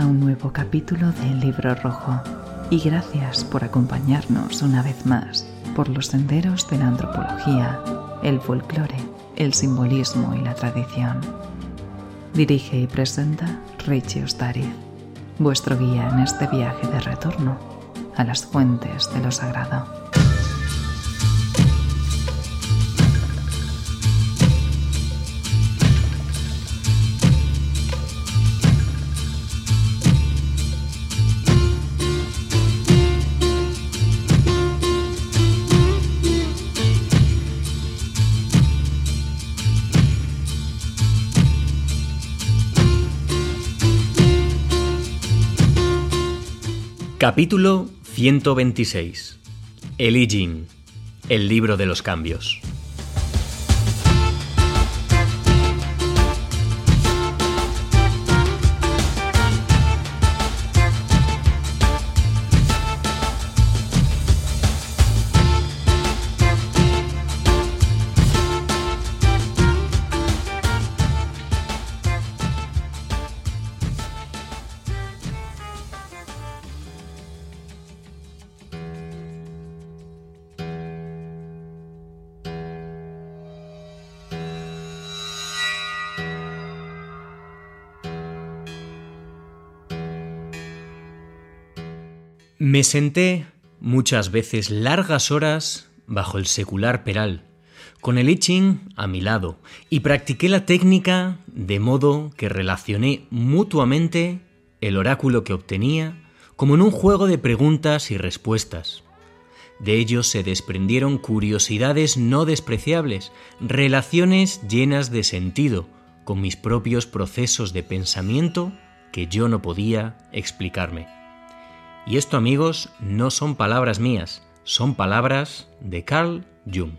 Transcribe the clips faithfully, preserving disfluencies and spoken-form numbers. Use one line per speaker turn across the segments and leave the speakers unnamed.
un nuevo capítulo del Libro Rojo y gracias por acompañarnos una vez más por los senderos de la antropología, el folclore, el simbolismo y la tradición. Dirige y presenta Richie Ostariz, vuestro guía en este viaje de retorno a las fuentes de lo sagrado.
Capítulo ciento veintiséis. El I Ching, el libro de los cambios. Me senté muchas veces largas horas bajo el secular peral, con el I Ching a mi lado, y practiqué la técnica de modo que relacioné mutuamente el oráculo que obtenía como en un juego de preguntas y respuestas. De ello se desprendieron curiosidades no despreciables, relaciones llenas de sentido con mis propios procesos de pensamiento que yo no podía explicarme. Y esto, amigos, no son palabras mías, son palabras de Carl Jung.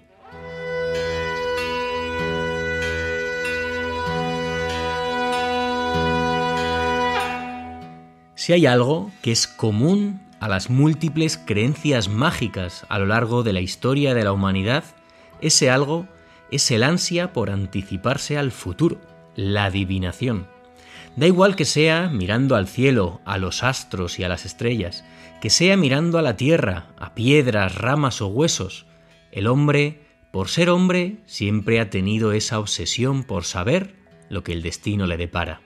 Si hay algo que es común a las múltiples creencias mágicas a lo largo de la historia de la humanidad, ese algo es el ansia por anticiparse al futuro, la adivinación. Da igual que sea mirando al cielo, a los astros y a las estrellas, que sea mirando a la tierra, a piedras, ramas o huesos. El hombre, por ser hombre, siempre ha tenido esa obsesión por saber lo que el destino le depara.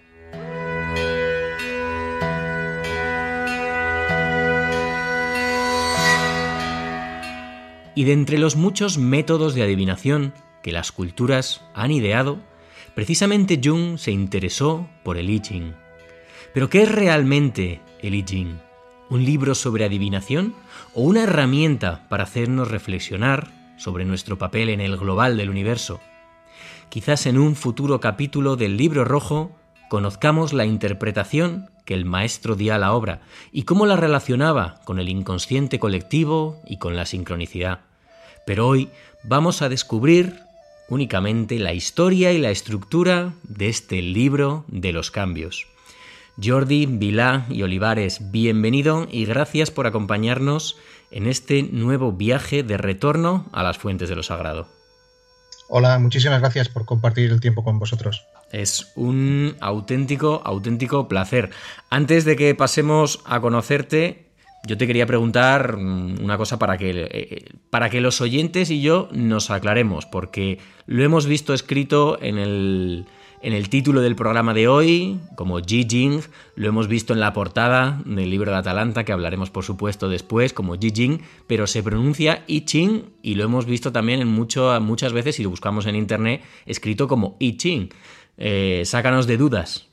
Y de entre los muchos métodos de adivinación que las culturas han ideado, precisamente Jung se interesó por el I Ching. ¿Pero qué es realmente el I Ching? ¿Un libro sobre adivinación o una herramienta para hacernos reflexionar sobre nuestro papel en el global del universo? Quizás en un futuro capítulo del Libro Rojo conozcamos la interpretación que el maestro dio a la obra y cómo la relacionaba con el inconsciente colectivo y con la sincronicidad. Pero hoy vamos a descubrir únicamente la historia y la estructura de este libro de los cambios. Jordi, Vilá y Olivares, bienvenido y gracias por acompañarnos en este nuevo viaje de retorno a las fuentes de lo sagrado.
Hola, muchísimas gracias por compartir el tiempo con vosotros.
Es un auténtico, auténtico placer. Antes de que pasemos a conocerte, yo te quería preguntar una cosa para que, para que los oyentes y yo nos aclaremos, porque lo hemos visto escrito en el, en el título del programa de hoy, como I Ching, lo hemos visto en la portada del libro de Atalanta, que hablaremos por supuesto después, como I Ching, pero se pronuncia I Ching y lo hemos visto también en mucho, muchas veces, si lo buscamos en internet, escrito como I Ching. Eh, sácanos de dudas.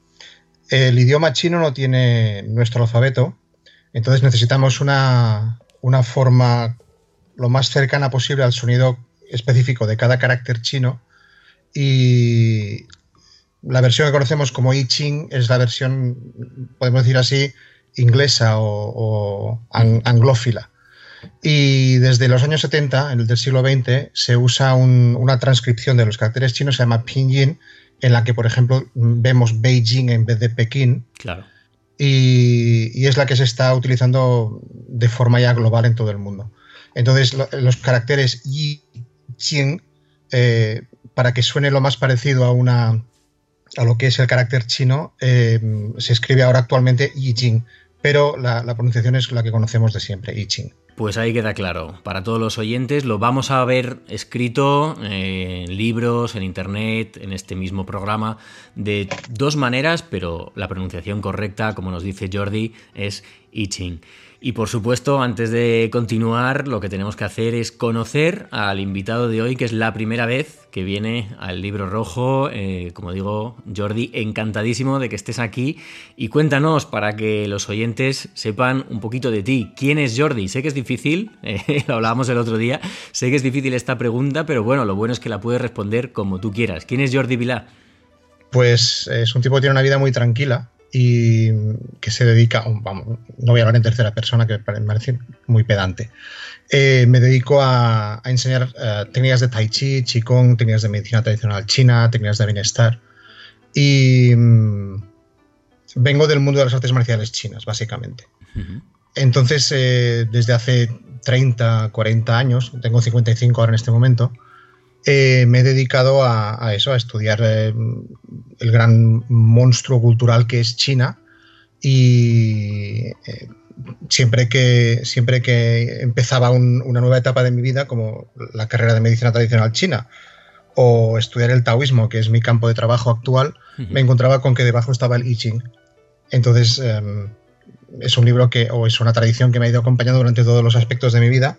El idioma chino no tiene nuestro alfabeto. Entonces necesitamos una, una forma lo más cercana posible al sonido específico de cada carácter chino, y la versión que conocemos como I Ching es la versión, podemos decir así, inglesa o, o ang- anglófila. Y desde los años setenta, en el del siglo veinte, se usa un, una transcripción de los caracteres chinos, se llama pinyin, en la que, por ejemplo, vemos Beijing en vez de Pekín.
Claro.
Y, y es la que se está utilizando de forma ya global en todo el mundo. Entonces, lo, los caracteres I, Ching, eh, para que suene lo más parecido a una, a lo que es el carácter chino, eh, se escribe ahora actualmente I Ching, pero la, la pronunciación es la que conocemos de siempre, I Ching.
Pues ahí queda claro. Para todos los oyentes lo vamos a ver escrito eh, en libros, en internet, en este mismo programa, de dos maneras, pero la pronunciación correcta, como nos dice Jordi, es I Ching. Y por supuesto, antes de continuar, lo que tenemos que hacer es conocer al invitado de hoy, que es la primera vez que viene al Libro Rojo. Eh, como digo, Jordi, encantadísimo de que estés aquí. Y cuéntanos, para que los oyentes sepan un poquito de ti. ¿Quién es Jordi? Sé que es difícil, eh, lo hablábamos el otro día, sé que es difícil esta pregunta, pero bueno, lo bueno es que la puedes responder como tú quieras. ¿Quién es Jordi Vilá?
Pues es un tipo que tiene una vida muy tranquila y que se dedica, vamos, no voy a hablar en tercera persona, que me parece muy pedante. Eh, me dedico a, a enseñar uh, técnicas de Tai Chi, Qigong, técnicas de medicina tradicional china, técnicas de bienestar. Y um, vengo del mundo de las artes marciales chinas, básicamente. Uh-huh. Entonces, eh, desde hace treinta, cuarenta años, tengo cincuenta y cinco ahora en este momento, Eh, me he dedicado a, a eso, a estudiar eh, el gran monstruo cultural que es China, y eh, siempre, que, siempre que empezaba un, una nueva etapa de mi vida, como la carrera de medicina tradicional china o estudiar el taoísmo, que es mi campo de trabajo actual, uh-huh. me encontraba con que debajo estaba el I Ching. Entonces eh, es un libro que, o es una tradición que me ha ido acompañando durante todos los aspectos de mi vida.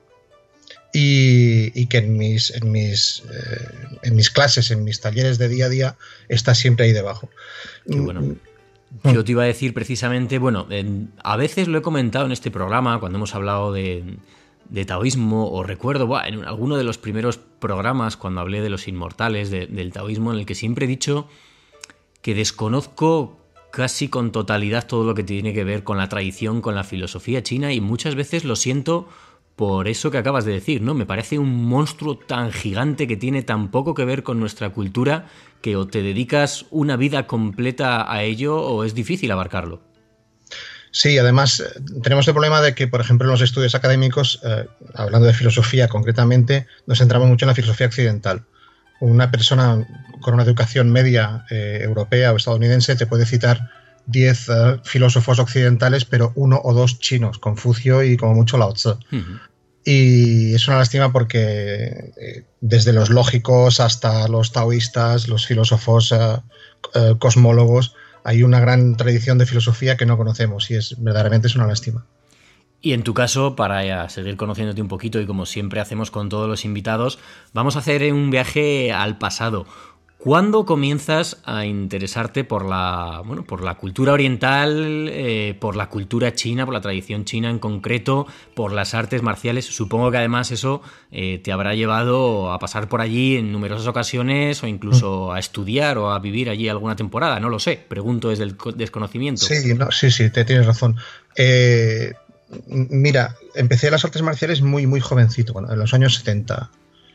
Y, y que en mis, en, mis, eh, en mis clases, en mis talleres de día a día, está siempre ahí debajo.
Qué bueno. Yo te iba a decir precisamente, bueno, en, a veces lo he comentado en este programa, cuando hemos hablado de, de taoísmo, o recuerdo, buah, en alguno de los primeros programas, cuando hablé de los inmortales, de, del taoísmo, en el que siempre he dicho que desconozco casi con totalidad todo lo que tiene que ver con la tradición, con la filosofía china, y muchas veces lo siento por eso que acabas de decir, ¿no? Me parece un monstruo tan gigante que tiene tan poco que ver con nuestra cultura, que o te dedicas una vida completa a ello o es difícil abarcarlo.
Sí, además tenemos el problema de que, por ejemplo, en los estudios académicos, eh, hablando de filosofía concretamente, nos centramos mucho en la filosofía occidental. Una persona con una educación media eh, europea o estadounidense te puede citar diez uh, filósofos occidentales, pero uno o dos chinos, Confucio y como mucho Lao Tzu. Uh-huh. Y es una lástima porque eh, desde los lógicos hasta los taoístas, los filósofos uh, uh, cosmólogos, hay una gran tradición de filosofía que no conocemos, y es verdaderamente es una lástima.
Y en tu caso, para ya seguir conociéndote un poquito, y como siempre hacemos con todos los invitados, vamos a hacer un viaje al pasado. ¿Cuándo comienzas a interesarte por la, bueno, por la cultura oriental, eh, por la cultura china, por la tradición china en concreto, por las artes marciales? Supongo que además eso eh, te habrá llevado a pasar por allí en numerosas ocasiones, o incluso a estudiar o a vivir allí alguna temporada, no lo sé, pregunto desde el desconocimiento.
Sí, no, sí, sí, te tienes razón. Eh, mira, empecé las artes marciales muy, muy jovencito, en los años setenta,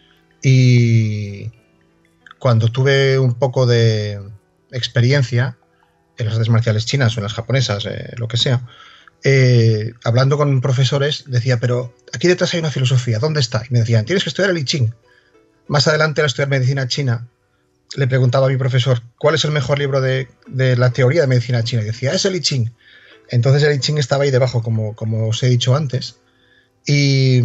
y cuando tuve un poco de experiencia en las artes marciales chinas o en las japonesas, eh, lo que sea, eh, hablando con profesores, decía, pero aquí detrás hay una filosofía, ¿dónde está? Y me decían, tienes que estudiar el I Ching. Más adelante, al estudiar medicina china, le preguntaba a mi profesor, ¿cuál es el mejor libro de, de la teoría de medicina china? Y decía, es el I Ching. Entonces el I Ching estaba ahí debajo, como, como os he dicho antes. Y...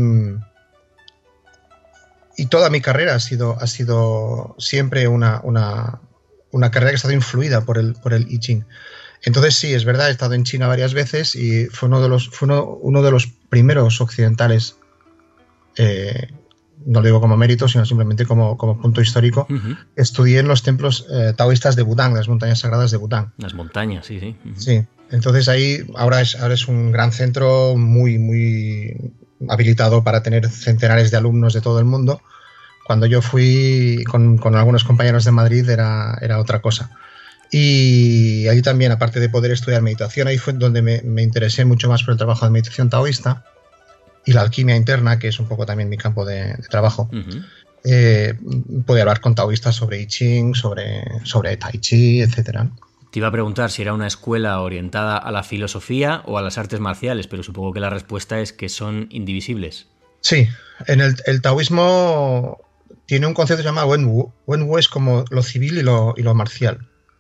Y toda mi carrera ha sido, ha sido siempre una, una, una carrera que ha estado influida por el, por el I Ching. Entonces sí, es verdad, he estado en China varias veces y fue uno de los, fue uno, uno de los primeros occidentales, eh, no lo digo como mérito, sino simplemente como, como punto histórico. Uh-huh. Estudié en los templos eh, taoístas de Bután, las montañas sagradas de Bután.
Las montañas, sí, sí. Uh-huh.
Sí, entonces ahí ahora es, ahora es un gran centro muy, muy habilitado para tener centenares de alumnos de todo el mundo. Cuando yo fui con, con algunos compañeros de Madrid era, era otra cosa. Y ahí también, aparte de poder estudiar meditación, ahí fue donde me, me interesé mucho más por el trabajo de meditación taoísta y la alquimia interna, que es un poco también mi campo de, de trabajo. Uh-huh. Eh, podía hablar con taoístas sobre I Ching, sobre, sobre Tai Chi, etcétera.
Te iba a preguntar si era una escuela orientada a la filosofía o a las artes marciales, pero supongo que la respuesta es que son indivisibles.
Sí, en el, el taoísmo tiene un concepto llamado Wenwu. Wenwu es como lo civil y lo, y lo marcial.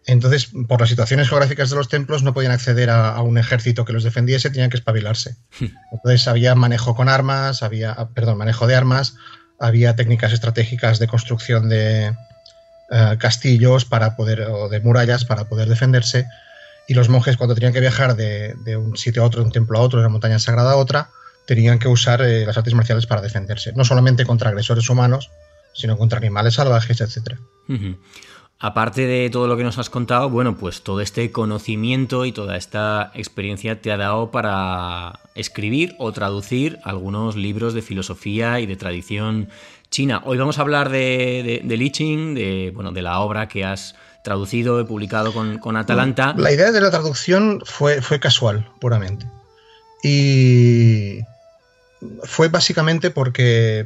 Entonces, por las situaciones geográficas de los templos, no podían acceder a, a un ejército que los defendiese, tenían que espabilarse. Entonces, había manejo con armas, había, perdón, manejo de armas, había técnicas estratégicas de construcción de uh, castillos para poder, o de murallas para poder defenderse. Y los monjes, cuando tenían que viajar de, de un sitio a otro, de un templo a otro, de una montaña sagrada a otra, tenían que usar eh, las artes marciales para defenderse. No solamente contra agresores humanos, sino contra animales salvajes, etcétera.
Uh-huh. Aparte de todo lo que nos has contado, bueno, pues todo este conocimiento y toda esta experiencia te ha dado para escribir o traducir algunos libros de filosofía y de tradición china. Hoy vamos a hablar de, de, de Li Qing, de, bueno, de la obra que has traducido y publicado con, con Atalanta.
La idea de la traducción fue, fue casual, puramente. Y fue básicamente porque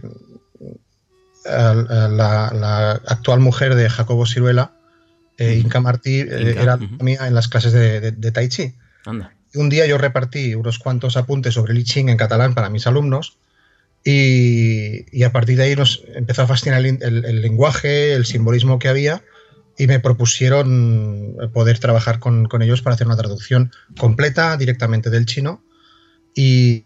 La, la actual mujer de Jacobo Siruela, eh, Inca Martí, eh, Inca, era uh-huh. mía en las clases de, de, de Tai Chi.
Anda.
Un día yo repartí unos cuantos apuntes sobre Li Qing en catalán para mis alumnos y, y a partir de ahí nos empezó a fascinar el, el, el lenguaje, el simbolismo que había y me propusieron poder trabajar con, con ellos para hacer una traducción completa directamente del chino y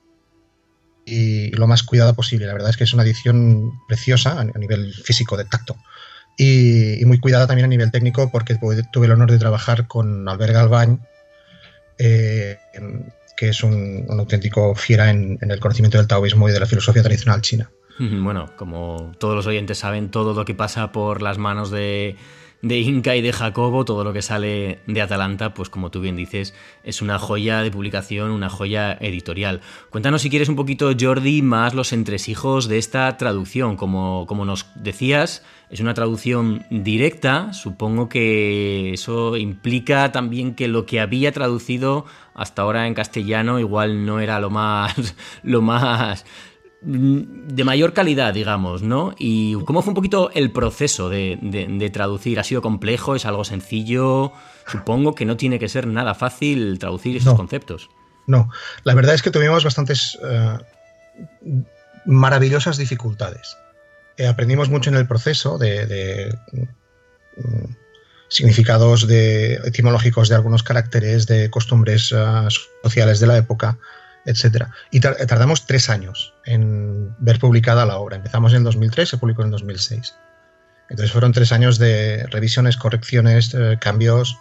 y lo más cuidada posible. La verdad es que es una edición preciosa a nivel físico, de tacto, y, y muy cuidada también a nivel técnico porque tuve el honor de trabajar con Albert Galván, eh, que es un, un auténtico fiera en, en el conocimiento del taoísmo y de la filosofía tradicional china.
Bueno, como todos los oyentes saben, todo lo que pasa por las manos de, de Inca y de Jacobo, todo lo que sale de Atalanta, pues como tú bien dices, es una joya de publicación, una joya editorial. Cuéntanos, si quieres, un poquito, Jordi, más los entresijos de esta traducción. Como, como nos decías, es una traducción directa. Supongo que eso implica también que lo que había traducido hasta ahora en castellano igual no era lo más... lo más de mayor calidad, digamos, ¿no? ¿Y cómo fue un poquito el proceso de, de, de traducir? ¿Ha sido complejo? ¿Es algo sencillo? Supongo que no tiene que ser nada fácil traducir esos
no,
conceptos.
No, la verdad es que tuvimos bastantes uh, maravillosas dificultades. Eh, aprendimos mucho en el proceso de, de um, significados de, etimológicos de algunos caracteres, de costumbres uh, sociales de la época, etcétera. Y tardamos tres años en ver publicada la obra. Empezamos en el dos mil tres, se publicó en el dos mil seis. Entonces fueron tres años de revisiones, correcciones, eh, cambios,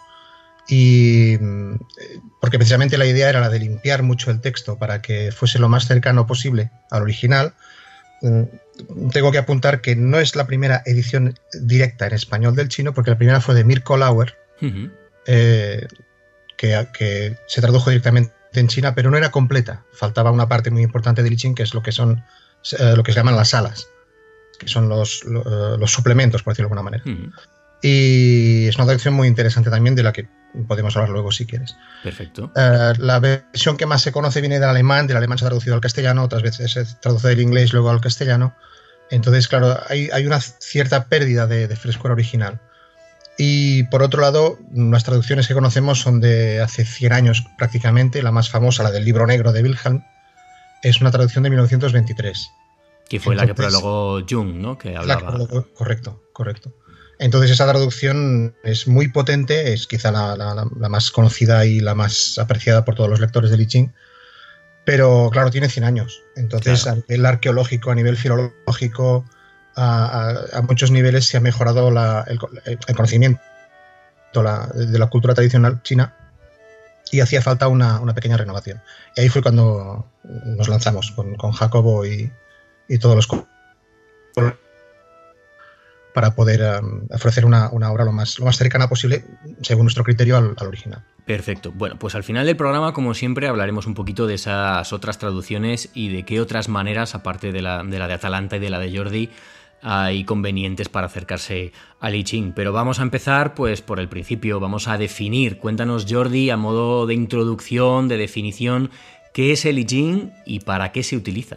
y porque precisamente la idea era la de limpiar mucho el texto para que fuese lo más cercano posible al original. Tengo que apuntar que no es la primera edición directa en español del chino, porque la primera fue de Mirko Lauer, uh-huh. eh, que, que se tradujo directamente en China, pero no era completa. Faltaba una parte muy importante de Li Qing, que es lo que son eh, lo que se llaman las alas, que son los, lo, los suplementos, por decirlo de alguna manera. Uh-huh. Y es una traducción muy interesante también, de la que podemos hablar luego si quieres.
Perfecto.
Uh, la versión que más se conoce viene del alemán, del alemán se ha traducido al castellano, otras veces se traduce del inglés luego al castellano. Entonces, claro, hay, hay una cierta pérdida de, de frescura original. Y por otro lado, las traducciones que conocemos son de hace cien años prácticamente. La más famosa, la del Libro Negro de Wilhelm, es una traducción de mil novecientos veintitrés.
Que fue Entonces, la que prologó Jung, ¿no? Que hablaba.
La que prologó, correcto, correcto. Entonces esa traducción es muy potente, es quizá la, la, la más conocida y la más apreciada por todos los lectores de Li Qing, pero claro, tiene cien años. Entonces, claro, a nivel arqueológico, a nivel filológico, a, a, a muchos niveles se ha mejorado la, el, el conocimiento la, de la cultura tradicional china, y hacía falta una, una pequeña renovación. Y ahí fue cuando nos lanzamos con, con Jacobo y, y todos los para poder um, ofrecer una, una obra lo más, lo más cercana posible, según nuestro criterio, al, al original.
Perfecto. Bueno, pues al final del programa, como siempre, hablaremos un poquito de esas otras traducciones y de qué otras maneras, aparte de la de, la de Atalanta y de la de Jordi, hay convenientes para acercarse a Li Qing. Pero vamos a empezar pues por el principio, vamos a definir. Cuéntanos, Jordi, a modo de introducción, de definición, ¿qué es el Li Qing y para qué se utiliza?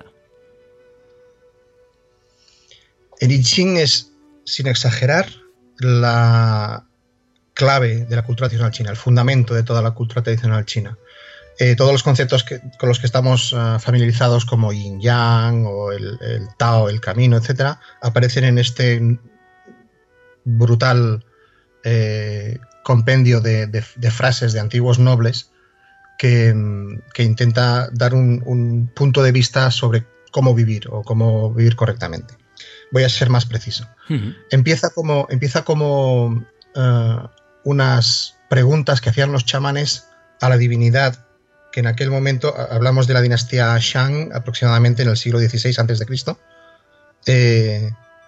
El Li Qing es, sin exagerar, la clave de la cultura tradicional china, el fundamento de toda la cultura tradicional china. Eh, todos los conceptos que, con los que estamos uh, familiarizados, como Yin Yang o el, el Tao, el camino, etcétera, aparecen en este brutal eh, compendio de, de, de frases de antiguos nobles que, que intenta dar un, un punto de vista sobre cómo vivir o cómo vivir correctamente. Voy a ser más preciso. Uh-huh. Empieza como, empieza como uh, unas preguntas que hacían los chamanes a la divinidad, que en aquel momento, hablamos de la dinastía Shang, aproximadamente en el siglo dieciséis antes de Cristo, eh,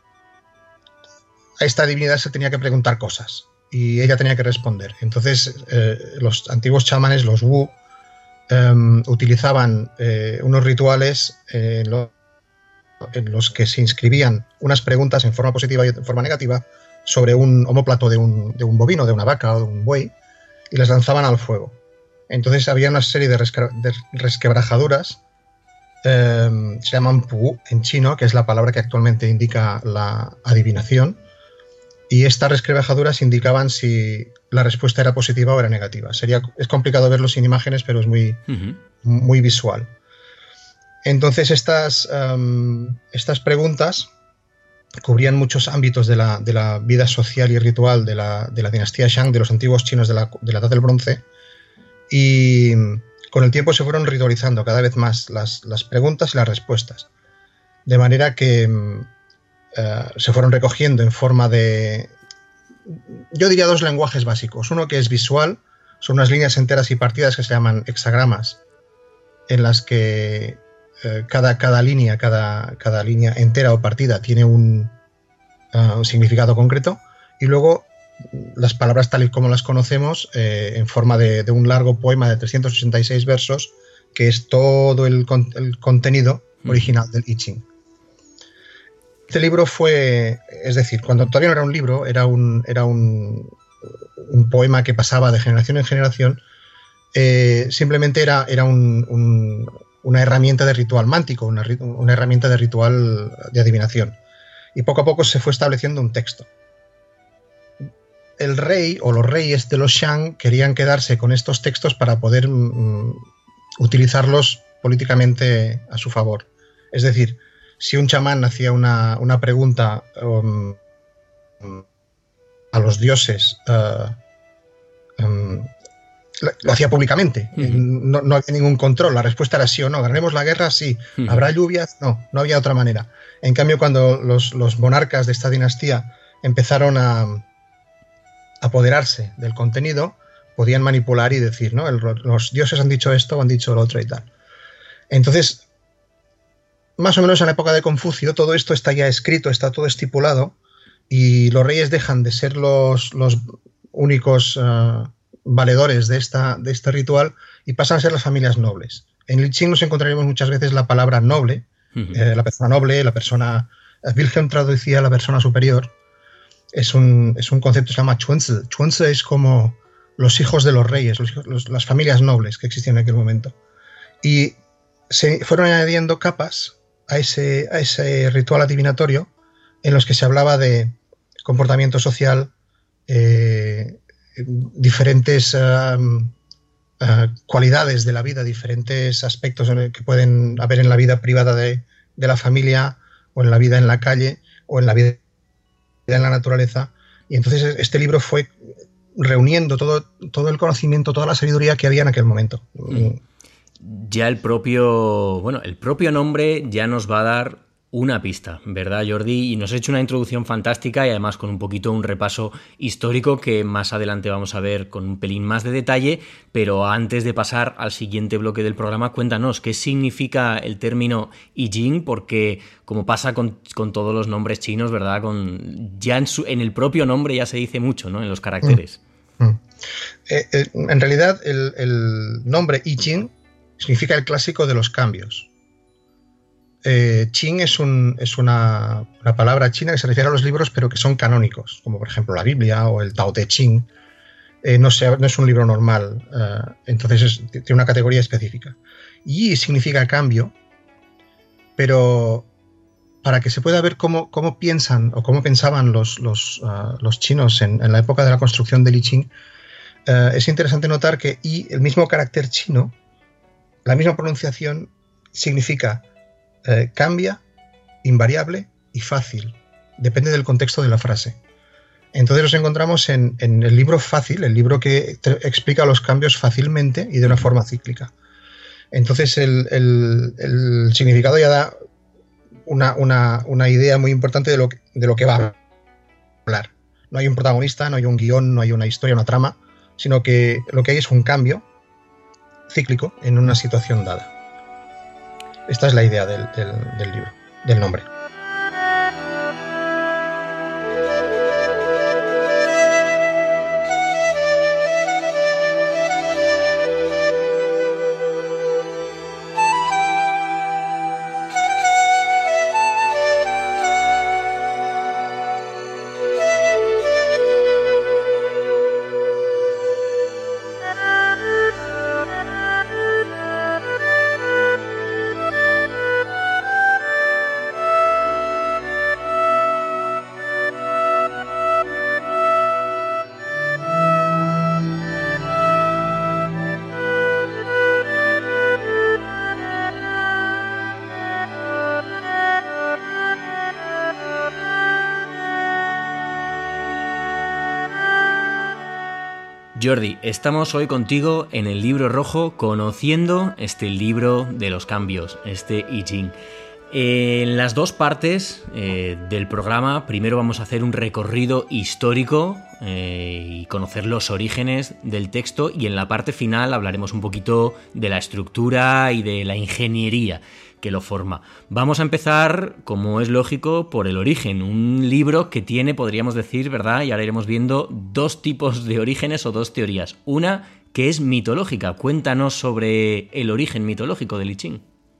a esta divinidad se tenía que preguntar cosas y ella tenía que responder. Entonces eh, los antiguos chamanes, los Wu, eh, utilizaban eh, unos rituales eh, en, lo, en los que se inscribían unas preguntas en forma positiva y en forma negativa sobre un omóplato de un, de un bovino, de una vaca o de un buey, y las lanzaban al fuego. Entonces había una serie de, resque, de resquebrajaduras, eh, se llaman pu en chino, que es la palabra que actualmente indica la adivinación, y estas resquebrajaduras indicaban si la respuesta era positiva o era negativa. Sería, es complicado verlo sin imágenes, pero es muy, uh-huh. muy visual. Entonces estas, um, estas preguntas cubrían muchos ámbitos de la, de la vida social y ritual de la, de la dinastía Shang, de los antiguos chinos de la, de la Edad del Bronce, y con el tiempo se fueron ritualizando cada vez más las, las preguntas y las respuestas, de manera que uh, se fueron recogiendo en forma de, yo diría, dos lenguajes básicos. Uno que es visual, son unas líneas enteras y partidas que se llaman hexagramas, en las que uh, cada, cada línea, cada, cada línea entera o partida tiene un, uh, un significado concreto, y luego las palabras tal y como las conocemos eh, en forma de, de un largo poema de trescientos ochenta y seis versos, que es todo el, con, el contenido original del I Ching. Este libro fue, es decir, cuando todavía no era un libro, era un, era un, un poema que pasaba de generación en generación, eh, simplemente era, era un, un, una herramienta de ritual mántico, una, una herramienta de ritual de adivinación. Y poco a poco se fue estableciendo un texto. El rey o los reyes de los Shang querían quedarse con estos textos para poder mm, utilizarlos políticamente a su favor. Es decir, si un chamán hacía una, una pregunta um, a los dioses, uh, um, lo hacía públicamente. Uh-huh. no, no había ningún control. La respuesta era sí o no. ¿Ganaremos la guerra? Sí. Uh-huh. ¿Habrá lluvias? No. No había otra manera. En cambio, cuando los, los monarcas de esta dinastía empezaron a apoderarse del contenido, podían manipular y decir, ¿no? El, los dioses han dicho esto o han dicho lo otro y tal. Entonces, más o menos en la época de Confucio, todo esto está ya escrito, está todo estipulado, y los reyes dejan de ser los, los únicos uh, valedores de, esta, de este ritual y pasan a ser las familias nobles. En el Ching nos encontraremos muchas veces la palabra noble, uh-huh. eh, la persona noble, la persona... Wilhelm traducía la persona superior. Es un, es un concepto que se llama Chuanzi. Chuanzi es como los hijos de los reyes, los, los, las familias nobles que existían en aquel momento. Y se fueron añadiendo capas a ese, a ese ritual adivinatorio en los que se hablaba de comportamiento social, eh, diferentes uh, uh, cualidades de la vida, diferentes aspectos en el que pueden haber en la vida privada de, de la familia, o en la vida en la calle, o en la vida en la naturaleza. Y entonces este libro fue reuniendo todo, todo el conocimiento, toda la sabiduría que había en aquel momento.
Ya el propio, bueno, el propio nombre ya nos va a dar una pista, ¿verdad, Jordi? Y nos ha hecho una introducción fantástica y además con un poquito un repaso histórico que más adelante vamos a ver con un pelín más de detalle, pero antes de pasar al siguiente bloque del programa, cuéntanos qué significa el término I Ching, porque como pasa con, con todos los nombres chinos, ¿verdad? Con, ya en, su, en el propio nombre ya se dice mucho, ¿no? En los caracteres.
Mm. Mm. Eh, eh, en realidad el, el nombre I Ching significa el clásico de los cambios. Eh, Ching es, un, es una, una palabra china que se refiere a los libros, pero que son canónicos, como por ejemplo la Biblia o el Tao Te Ching. Eh, no, sea, no es un libro normal, uh, entonces es, tiene una categoría específica. Yi significa cambio, pero para que se pueda ver cómo, cómo piensan o cómo pensaban los, los, uh, los chinos en, en la época de la construcción del I Ching, uh, es interesante notar que Yi, el mismo carácter chino, la misma pronunciación, significa Eh, cambia, invariable y fácil. Depende del contexto de la frase. Entonces nos encontramos en, en el libro fácil, el libro que te explica los cambios fácilmente y de una forma cíclica. Entonces el, el, el significado ya da una, una, una idea muy importante de lo, que, de lo que va a hablar. No hay un protagonista, no hay un guión, no hay una historia, una trama, sino que lo que hay es un cambio cíclico en una situación dada. Esta es la idea del, del, del libro, del nombre.
Jordi, estamos hoy contigo en el Libro Rojo conociendo este libro de los cambios, este I Ching. En las dos partes eh, del programa, primero vamos a hacer un recorrido histórico eh, y conocer los orígenes del texto, y en la parte final hablaremos un poquito de la estructura y de la ingeniería que lo forma. Vamos a empezar, como es lógico, por el origen, un libro que tiene, podríamos decir, ¿verdad? Y ahora iremos viendo dos tipos de orígenes o dos teorías. Una que es mitológica. Cuéntanos sobre el origen mitológico del I Ching.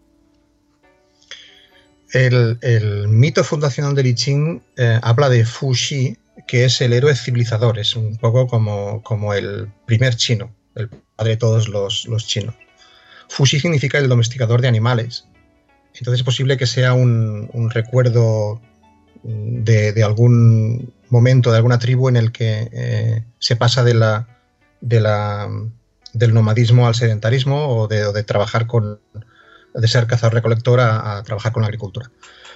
El, el mito fundacional del I Ching eh, habla de Fu Xi, que es el héroe civilizador, es un poco como, como el primer chino, el padre de todos los, los chinos. Fu Xi significa el domesticador de animales. Entonces es posible que sea un, un recuerdo de, de algún momento, de alguna tribu en el que eh, se pasa de la, de la, del nomadismo al sedentarismo, o de, o de trabajar con, de ser cazador-recolector a, a trabajar con la agricultura.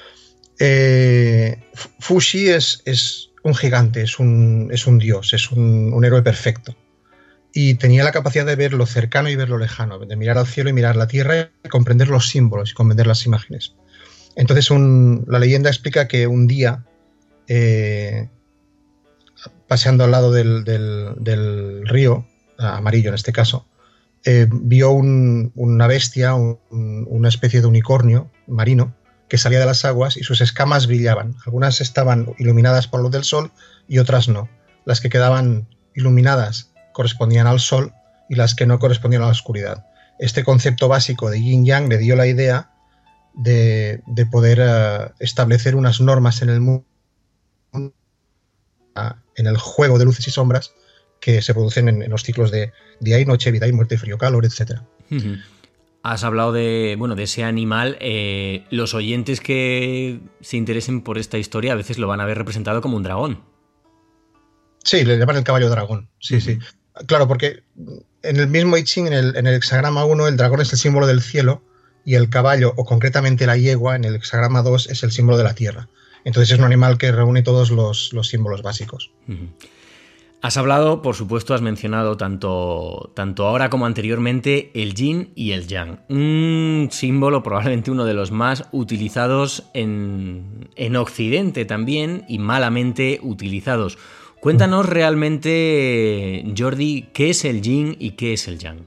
Eh, Fu Xi es, es un gigante, es un, es un dios, es un, un héroe perfecto. Y tenía la capacidad de ver lo cercano y ver lo lejano, de mirar al cielo y mirar la tierra y comprender los símbolos y comprender las imágenes. Entonces un, la leyenda explica que un día, eh, paseando al lado del, del, del río, amarillo en este caso, eh, vio un, una bestia, un, una especie de unicornio marino que salía de las aguas y sus escamas brillaban. Algunas estaban iluminadas por la luz del sol y otras no. Las que quedaban iluminadas correspondían al sol y las que no correspondían a la oscuridad. Este concepto básico de yin-yang le dio la idea de, de poder uh, establecer unas normas en el mundo, uh, en el juego de luces y sombras que se producen en, en los ciclos de día y noche, vida y muerte, frío, calor, etcétera.
Uh-huh. Has hablado de, bueno, de ese animal. Eh, los oyentes que se interesen por esta historia a veces lo van a ver representado como un dragón.
Sí, le llaman el caballo dragón. Sí, uh-huh. sí. Claro, porque en el mismo I Ching, en el, en el hexagrama uno, el dragón es el símbolo del cielo y el caballo, o concretamente la yegua, en el hexagrama dos, es el símbolo de la tierra. Entonces es un animal que reúne todos los, los símbolos básicos.
Uh-huh. Has hablado, por supuesto, has mencionado tanto, tanto ahora como anteriormente el yin y el yang. Un símbolo, probablemente uno de los más utilizados en, en Occidente también, y malamente utilizados. Cuéntanos realmente, Jordi, ¿qué es el yin y qué es el yang?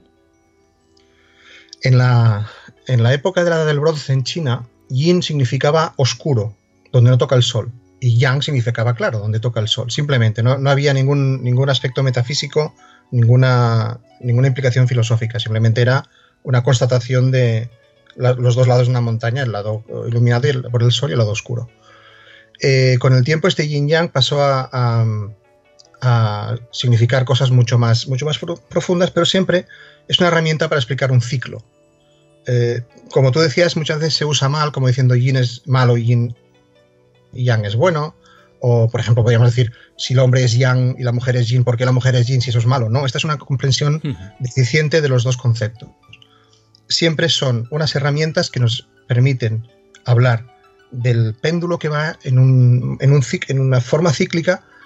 En la, en la época de la Edad del Bronce en China, yin significaba oscuro, donde no toca el sol, y yang significaba claro, donde toca el sol. Simplemente, no, no había ningún, ningún aspecto metafísico, ninguna, ninguna implicación filosófica, simplemente era una constatación de la, los dos lados de una montaña, el lado iluminado por el sol y el lado oscuro. Eh, con el tiempo este yin-yang pasó a... a a significar cosas mucho más, mucho más profundas, pero siempre es una herramienta para explicar un ciclo. Eh, como tú decías, muchas veces se usa mal, como diciendo yin es malo y yin y yang es bueno, o por ejemplo podríamos decir, si el hombre es yang y la mujer es yin, ¿por qué la mujer es yin si eso es malo? No, esta es una comprensión deficiente de los dos conceptos. Siempre son unas herramientas que nos permiten hablar del péndulo que va en, un, en, un, en una forma cíclica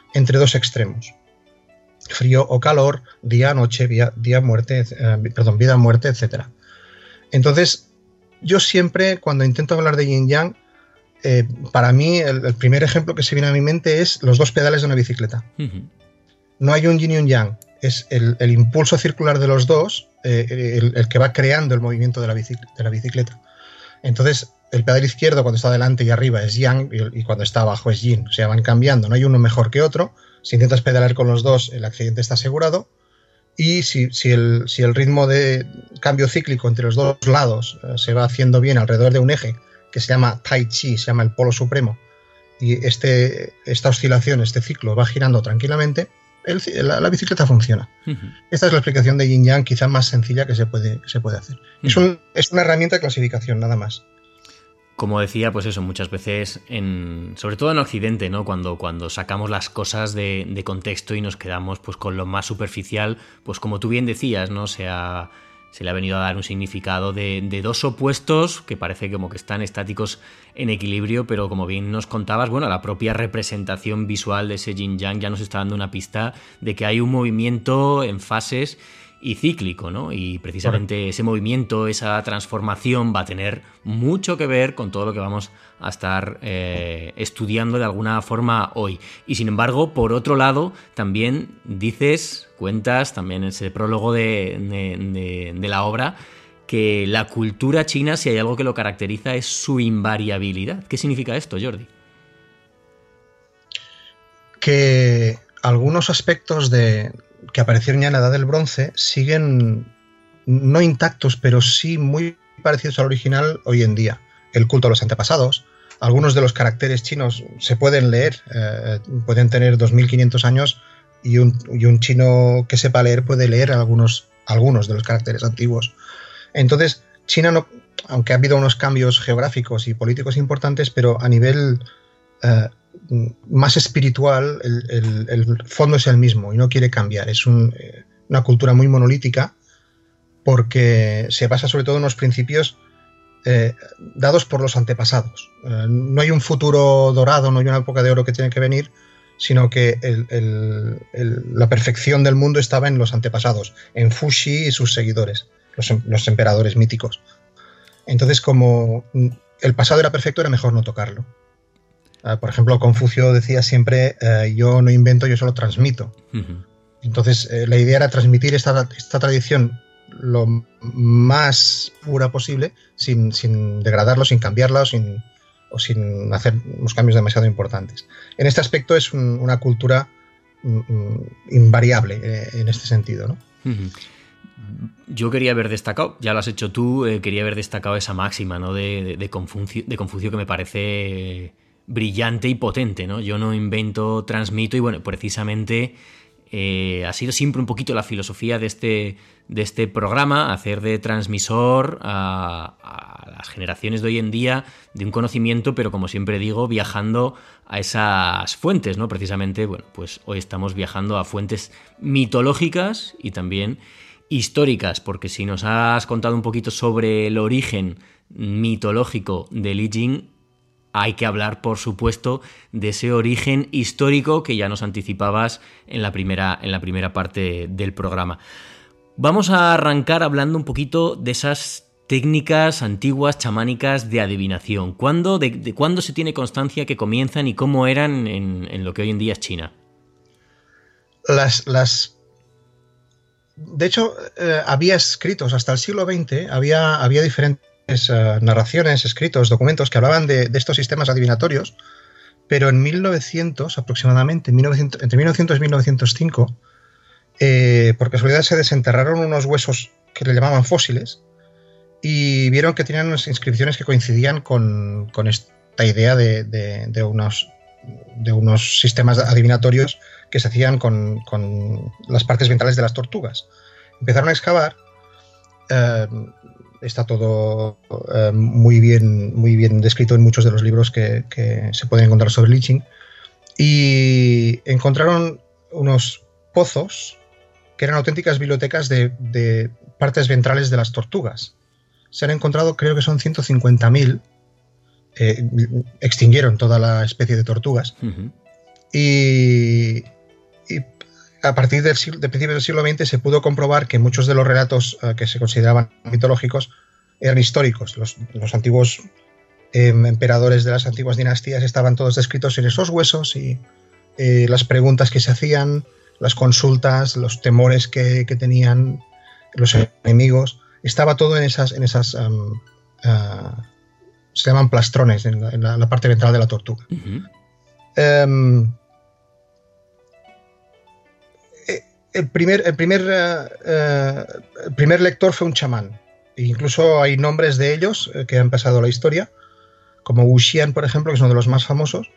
entre dos extremos. Frío o calor, día, noche, día, día muerte, eh, perdón, vida, muerte, etcétera. Entonces, yo siempre, cuando intento hablar de yin yang, eh, para mí el, el primer ejemplo que se viene a mi mente es los dos pedales de una bicicleta. Uh-huh. No hay un yin y un yang, es el, el impulso circular de los dos eh, el, el que va creando el movimiento de la, bicic- de la bicicleta. Entonces, el pedal izquierdo cuando está delante y arriba es yang y, y cuando está abajo es yin. O sea, van cambiando, no hay uno mejor que otro. Si intentas pedalar con los dos, el accidente está asegurado. Y si, si, el, si el ritmo de cambio cíclico entre los dos lados eh, se va haciendo bien alrededor de un eje que se llama Tai Chi, se llama el polo supremo, y este, esta oscilación, este ciclo va girando tranquilamente, el, la, la bicicleta funciona. Uh-huh. Esta es la explicación de Yin Yang quizá más sencilla que se puede, que se puede hacer. Uh-huh. Es, un, es una herramienta de clasificación, nada más.
Como decía, pues eso, muchas veces, en, sobre todo en Occidente, ¿no? Cuando, cuando sacamos las cosas de, de contexto y nos quedamos pues con lo más superficial, pues como tú bien decías, ¿no? Se, ha, se le ha venido a dar un significado de, de dos opuestos que parece como que están estáticos en equilibrio, pero como bien nos contabas, bueno, la propia representación visual de ese yin yang ya nos está dando una pista de que hay un movimiento en fases y cíclico, ¿no? Y precisamente bueno. ese movimiento, esa transformación va a tener mucho que ver con todo lo que vamos a estar eh, estudiando de alguna forma hoy. Y sin embargo, por otro lado, también dices, cuentas, también en ese prólogo de, de, de, de la obra, que la cultura china, si hay algo que lo caracteriza, es su invariabilidad. ¿Qué significa esto, Jordi?
Que algunos aspectos de... que aparecieron ya en la Edad del Bronce, siguen no intactos, pero sí muy parecidos al original hoy en día. El culto a los antepasados, algunos de los caracteres chinos se pueden leer, eh, pueden tener dos mil quinientos años y un, y un chino que sepa leer puede leer algunos, algunos de los caracteres antiguos. Entonces, China, no, aunque ha habido unos cambios geográficos y políticos importantes, pero a nivel... Eh, más espiritual, el, el, el fondo es el mismo y no quiere cambiar. Es un, eh, una cultura muy monolítica porque se basa sobre todo en unos principios eh, dados por los antepasados. Eh, no hay un futuro dorado, no hay una época de oro que tiene que venir, sino que el, el, el, la perfección del mundo estaba en los antepasados, en Fuxi y sus seguidores, los, los emperadores míticos. Entonces, como el pasado era perfecto, era mejor no tocarlo. Uh, por ejemplo, Confucio decía siempre, uh, yo no invento, yo solo transmito. Uh-huh. Entonces, eh, la idea era transmitir esta, esta tradición lo más pura posible, sin, sin degradarlo, sin cambiarla o sin, o sin hacer unos cambios demasiado importantes. En este aspecto es un, una cultura um, invariable eh, en este sentido, ¿no?
Uh-huh. Yo quería haber destacado, ya lo has hecho tú, eh, quería haber destacado esa máxima, ¿no? de, de, de, Confucio, de Confucio que me parece... brillante y potente, ¿no? Yo no invento, transmito y bueno, precisamente eh, ha sido siempre un poquito la filosofía de este, de este programa, hacer de transmisor a, a las generaciones de hoy en día de un conocimiento, pero como siempre digo, viajando a esas fuentes, ¿no? Precisamente, bueno, pues hoy estamos viajando a fuentes mitológicas y también históricas, porque si nos has contado un poquito sobre el origen mitológico del I Ching, hay que hablar, por supuesto, de ese origen histórico que ya nos anticipabas en la primera, en la primera parte del programa. Vamos a arrancar hablando un poquito de esas técnicas antiguas, chamánicas de adivinación. ¿Cuándo, de, de cuándo se tiene constancia que comienzan y cómo eran en, en lo que hoy en día es China?
Las... las... De hecho, eh, había escritos, hasta el siglo veinte, había, había diferentes Uh, narraciones, escritos, documentos que hablaban de, de estos sistemas adivinatorios, pero en mil novecientos aproximadamente, mil novecientos, entre mil novecientos y mil novecientos cinco, eh, por casualidad se desenterraron unos huesos que le llamaban fósiles y vieron que tenían unas inscripciones que coincidían con, con esta idea de, de, de, unos, de unos sistemas adivinatorios que se hacían con, con las partes ventrales de las tortugas. Empezaron a excavar. Eh, Está todo eh, muy bien, muy bien descrito en muchos de los libros que, que se pueden encontrar sobre el I Ching. Y encontraron unos pozos que eran auténticas bibliotecas de, de partes ventrales de las tortugas. Se han encontrado, creo que son ciento cincuenta mil. Eh, extinguieron toda la especie de tortugas. Uh-huh. Y, y a partir del, siglo, de principios del siglo veinte se pudo comprobar que muchos de los relatos uh, que se consideraban mitológicos eran históricos. Los, los antiguos eh, emperadores de las antiguas dinastías estaban todos descritos en esos huesos y eh, las preguntas que se hacían, las consultas, los temores que, que tenían los enemigos, estaba todo en esas, en esas um, uh, se llaman plastrones, en la, en la, la parte ventral de la tortuga. Uh-huh. Um, el, primer, el, primer, uh, uh, el primer lector fue un chamán. E incluso hay nombres de ellos uh, que han pasado a la historia, como Wu Xian, por ejemplo, que es uno de los más famosos.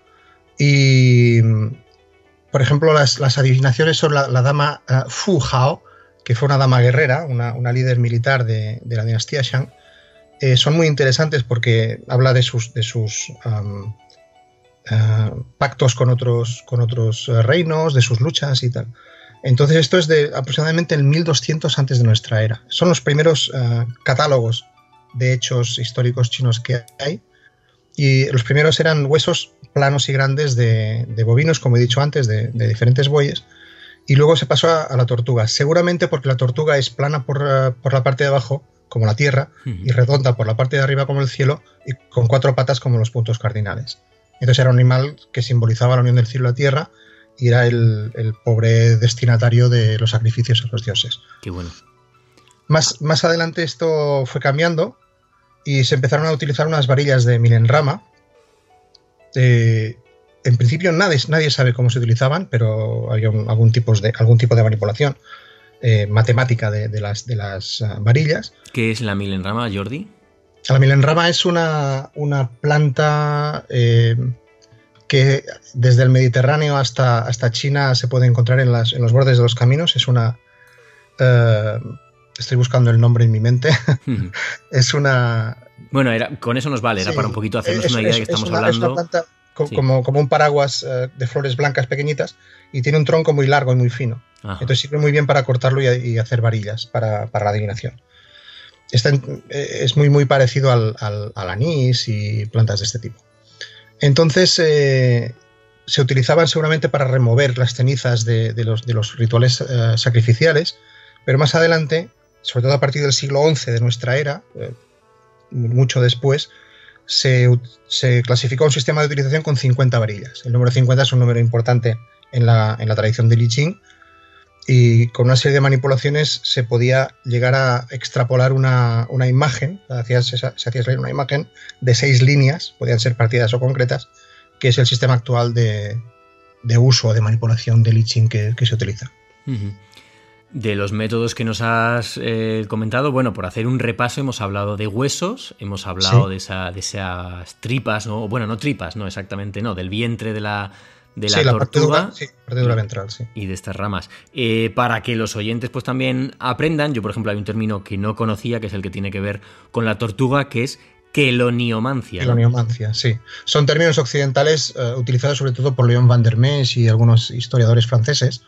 Y, por ejemplo, las, las adivinaciones son la, la dama uh, Fu Hao, que fue una dama guerrera, una, una líder militar de, de la dinastía Shang. Eh, son muy interesantes porque habla de sus, de sus um, uh, pactos con otros, con otros uh, reinos, de sus luchas y tal. Entonces esto es de aproximadamente el mil doscientos antes de nuestra era. Son los primeros uh, catálogos de hechos históricos chinos que hay, y los primeros eran huesos planos y grandes de, de bovinos, como he dicho antes, de, de diferentes bueyes, y luego se pasó a, a la tortuga, seguramente porque la tortuga es plana por, uh, por la parte de abajo, como la tierra, uh-huh. y redonda por la parte de arriba como el cielo, y con cuatro patas como los puntos cardinales. Entonces era un animal que simbolizaba la unión del cielo y la tierra, y era el, el pobre destinatario de los sacrificios a los dioses.
Qué bueno.
Más, más adelante esto fue cambiando y se empezaron a utilizar unas varillas de Milenrama. Eh, en principio nadie, nadie sabe cómo se utilizaban, pero había un, algún, tipos de, algún tipo de manipulación eh, matemática de, de las, de las uh, varillas.
¿Qué es la Milenrama, Jordi?
La Milenrama es una, una planta... Eh, que desde el Mediterráneo hasta, hasta China se puede encontrar en, las, en los bordes de los caminos. Es una... Uh, estoy buscando el nombre en mi mente. Uh-huh. Es una...
Bueno, era, con eso nos vale, sí, era para un poquito hacernos es, una idea es, de que estamos
una,
hablando.
Es una planta co-
sí.
como, como un paraguas uh, de flores blancas pequeñitas, y tiene un tronco muy largo y muy fino. Ajá. Entonces sirve muy bien para cortarlo y, y hacer varillas para, para la adivinación. Está en, es muy, muy parecido al, al, al anís y plantas de este tipo. Entonces eh, se utilizaban seguramente para remover las cenizas de, de, los, de los rituales eh, sacrificiales, pero más adelante, sobre todo a partir del siglo once de nuestra era, eh, mucho después, se, se clasificó un sistema de utilización con cincuenta varillas. El número cincuenta es un número importante en la, en la tradición del I Ching, y con una serie de manipulaciones se podía llegar a extrapolar una, una imagen, se hacía, se, se hacía salir una imagen de seis líneas, podían ser partidas o concretas, que es el sistema actual de, de uso o de manipulación del I Ching que, que se utiliza.
Uh-huh. De los métodos que nos has eh, comentado, bueno, por hacer un repaso, hemos hablado de huesos, hemos hablado sí. de, esa, de esas tripas, ¿no? Bueno, no tripas, no exactamente, no, del vientre de la... de la, sí, la tortuga
parte sí, parte dura ventral, sí.
Y de estas ramas. Eh, para que los oyentes pues también aprendan, yo por ejemplo hay un término que no conocía, que es el que tiene que ver con la tortuga, que es queloniomancia.
Queloniomancia, ¿no? Sí. Son términos occidentales uh, utilizados sobre todo por Leon van der Mees y algunos historiadores franceses.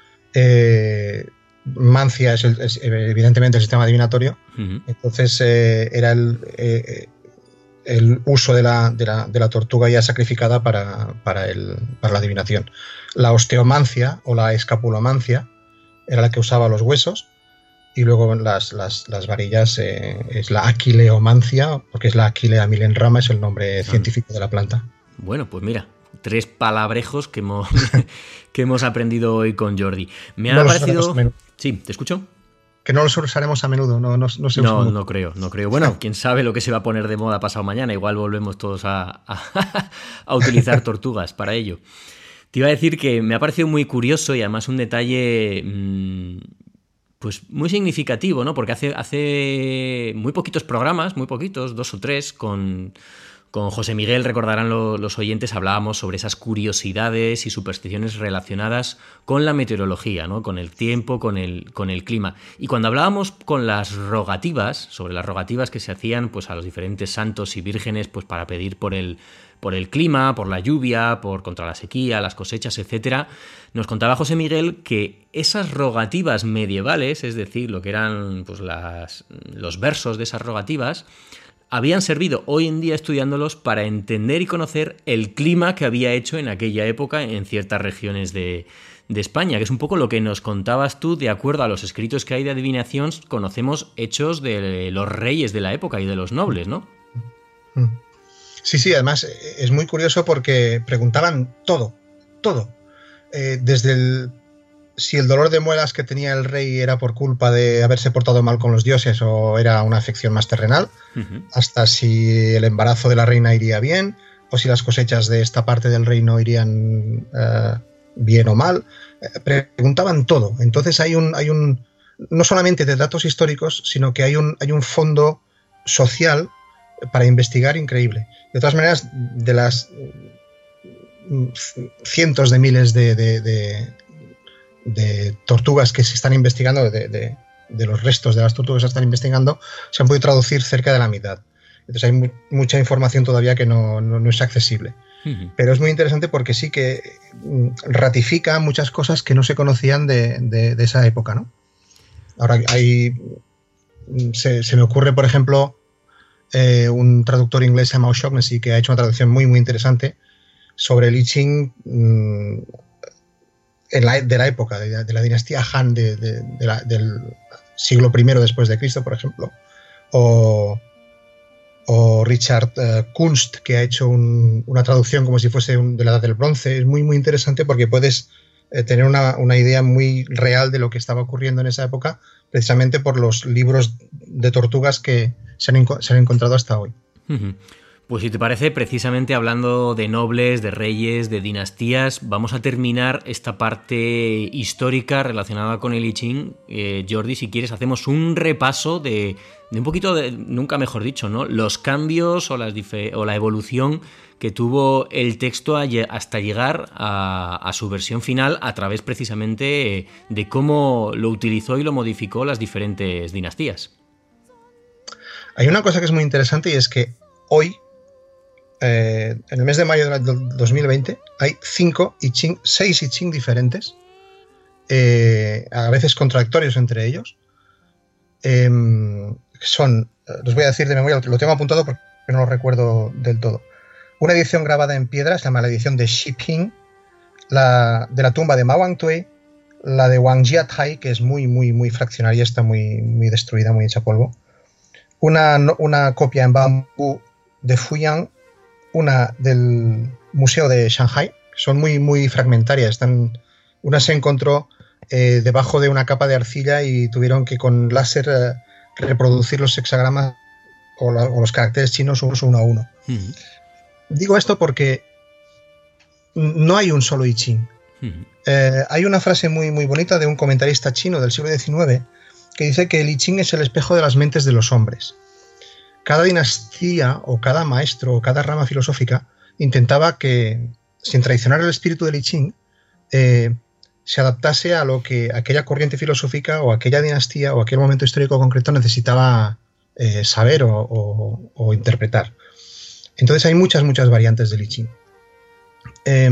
Eh, mancia es, el, es evidentemente el sistema adivinatorio. Uh-huh. Entonces eh, era el... Eh, el uso de la, de, la, de la tortuga ya sacrificada para, para, el, para la adivinación. La osteomancia o la escapulomancia era la que usaba los huesos, y luego las, las, las varillas eh, es la aquileomancia, porque es la Aquilea milenrama, es el nombre ah. científico de la planta.
Bueno, pues mira, tres palabrejos que hemos, que hemos aprendido hoy con Jordi. Me ha no parecido... Sí, ¿te escucho?
Que no los usaremos a menudo, no, no, no se
No, mucho. no creo, no creo. Bueno, quién sabe lo que se va a poner de moda pasado mañana, igual volvemos todos a, a, a utilizar tortugas para ello. Te iba a decir que me ha parecido muy curioso y además un detalle mmm, pues muy significativo, ¿no? Porque hace, hace muy poquitos programas, muy poquitos, dos o tres, con... Con José Miguel, recordarán lo, los oyentes, hablábamos sobre esas curiosidades y supersticiones relacionadas con la meteorología, ¿no? Con el tiempo, con el, con el clima. Y cuando hablábamos con las rogativas, sobre las rogativas que se hacían pues, a los diferentes santos y vírgenes pues, para pedir por el, por el clima, por la lluvia, por contra la sequía, las cosechas, etcétera, nos contaba José Miguel que esas rogativas medievales, es decir, lo que eran pues, las, los versos de esas rogativas, habían servido hoy en día estudiándolos para entender y conocer el clima que había hecho en aquella época en ciertas regiones de, de España, que es un poco lo que nos contabas tú. De acuerdo a los escritos que hay de adivinación, conocemos hechos de los reyes de la época y de los nobles, ¿no?
Sí, sí, además es muy curioso porque preguntaban todo, todo. Eh, desde el, si el dolor de muelas que tenía el rey era por culpa de haberse portado mal con los dioses o era una afección más terrenal, uh-huh. hasta si el embarazo de la reina iría bien o si las cosechas de esta parte del reino irían uh, bien o mal. Eh, preguntaban todo. Entonces hay un, hay un, no solamente de datos históricos, sino que hay un, hay un fondo social para investigar increíble. De todas maneras, de las cientos de miles de, de, de, de tortugas que se están investigando, de, de, de los restos de las tortugas que se están investigando, se han podido traducir cerca de la mitad. Entonces hay mu mucha información todavía que no, no, no es accesible. Uh-huh. Pero es muy interesante porque sí que ratifica muchas cosas que no se conocían de, de, de esa época, ¿no? Ahora hay... Se, se me ocurre, por ejemplo, Eh, un traductor inglés llamado Shaughnessy que ha hecho una traducción muy muy interesante sobre el I Ching mmm, en la, de la época de, de la dinastía Han de, de, de la, del siglo primero después de Cristo, por ejemplo, o, o Richard uh, Kunst, que ha hecho un, una traducción como si fuese un, de la Edad del Bronce. Es muy muy interesante porque puedes eh, tener una, una idea muy real de lo que estaba ocurriendo en esa época, precisamente por los libros de tortugas que se han, se han encontrado hasta hoy.
Pues si te parece, precisamente hablando de nobles, de reyes, de dinastías, vamos a terminar esta parte histórica relacionada con el I Ching. Eh, Jordi, si quieres, hacemos un repaso de, de un poquito, de, nunca mejor dicho, ¿no? Los cambios o, las o la evolución que tuvo el texto hasta llegar a, a su versión final a través precisamente de cómo lo utilizó y lo modificó las diferentes dinastías.
Hay una cosa que es muy interesante y es que hoy, eh, en el mes de mayo del dos mil veinte, hay cinco I Ching, seis I Ching diferentes, eh, a veces contradictorios entre ellos. Eh, son, los voy a decir de memoria, lo tengo apuntado porque no lo recuerdo del todo. Una edición grabada en piedra, se llama la edición de Shi Ping, la de la tumba de Ma Wangtui, la de Wang Jiatai, que es muy, muy, muy fraccionaria, está muy, muy destruida, muy hecha polvo. Una, una copia en bambú de Fuyang, una del Museo de Shanghai, que son muy, muy fragmentarias. Están, una se encontró eh, debajo de una capa de arcilla y tuvieron que con láser eh, reproducir los hexagramas o, la, o los caracteres chinos uno a uno. Uh-huh. Digo esto porque no hay un solo I Ching. Uh-huh. Eh, hay una frase muy, muy bonita de un comentarista chino del siglo diecinueve que dice que el I Ching es el espejo de las mentes de los hombres. Cada dinastía o cada maestro o cada rama filosófica intentaba que, sin traicionar el espíritu del I Ching, eh, se adaptase a lo que aquella corriente filosófica o aquella dinastía o aquel momento histórico concreto necesitaba eh, saber o, o, o interpretar. Entonces hay muchas, muchas variantes del I Ching. Eh,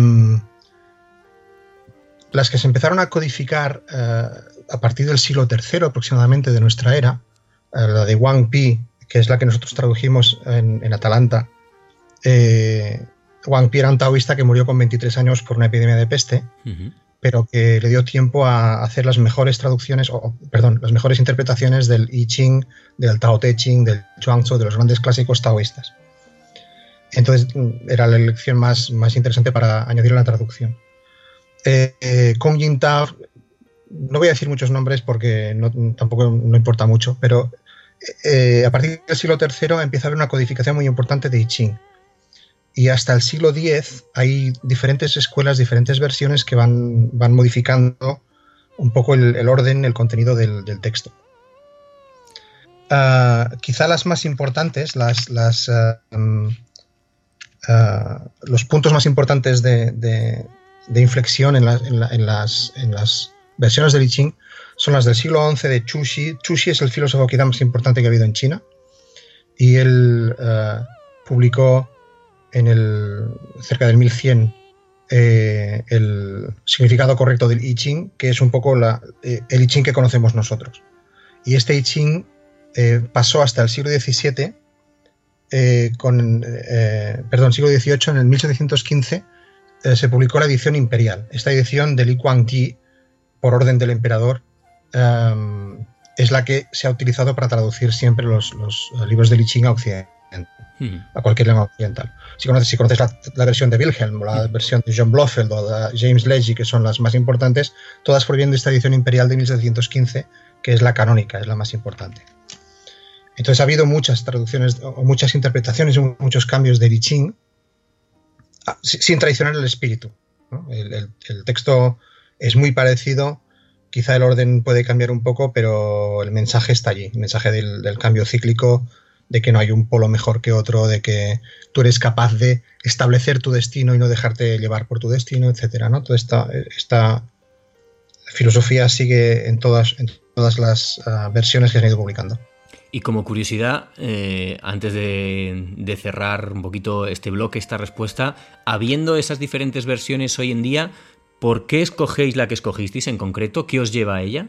las que se empezaron a codificar eh, a partir del siglo tercero aproximadamente de nuestra era, eh, la de Wang Pi, que es la que nosotros tradujimos en, en Atalanta. Eh, Wang Pi era un taoísta que murió con veintitrés años por una epidemia de peste, uh-huh. pero que le dio tiempo a hacer las mejores traducciones, o perdón, las mejores interpretaciones del I Ching, del Tao Te Ching, del Chuang-Tzu, de los grandes clásicos taoístas. Entonces era la elección más, más interesante para añadir a la traducción. Eh, eh, Kong Jin Tao, no voy a decir muchos nombres porque no, tampoco no importa mucho, pero eh, a partir del siglo tercero empieza a haber una codificación muy importante de I Ching. Y hasta el siglo diez hay diferentes escuelas, diferentes versiones que van, van modificando un poco el, el orden, el contenido del, del texto. Uh, quizá las más importantes, las, las, uh, um, uh, los puntos más importantes de, de, de inflexión en, la, en, la, en, las, en las versiones del I Ching son las del siglo once de Chu Xi. Chu Xi es el filósofo quizá más importante que ha habido en China y él uh, publicó en el, cerca del mil cien eh, el significado correcto del I Ching, que es un poco la, eh, el I Ching que conocemos nosotros. Y este I Ching eh, pasó hasta el siglo diecisiete eh, con, eh, perdón, siglo dieciocho, en el mil setecientos quince, eh, se publicó la edición imperial. Esta edición de Li Kuang-Yi, por orden del emperador, eh, es la que se ha utilizado para traducir siempre los, los libros de I Ching a Occidente, hmm. a cualquier lengua occidental. Si conoces, si conoces la, la versión de Wilhelm, o la hmm. versión de John Blofeld o de James Legge, que son las más importantes, todas provienen de esta edición imperial de mil setecientos quince, que es la canónica, es la más importante. Entonces ha habido muchas traducciones o muchas interpretaciones, muchos cambios de I Ching, sin traicionar el espíritu, ¿no? El, el, el texto es muy parecido. Quizá el orden puede cambiar un poco, pero el mensaje está allí. El mensaje del, del cambio cíclico, de que no hay un polo mejor que otro, de que tú eres capaz de establecer tu destino y no dejarte llevar por tu destino, etcétera, ¿no? Toda esta, esta filosofía sigue en todas, en todas las uh, versiones que se han ido publicando.
Y como curiosidad, eh, antes de, de cerrar un poquito este bloque, esta respuesta, habiendo esas diferentes versiones hoy en día, ¿por qué escogéis la que escogisteis en concreto? ¿Qué os lleva a ella?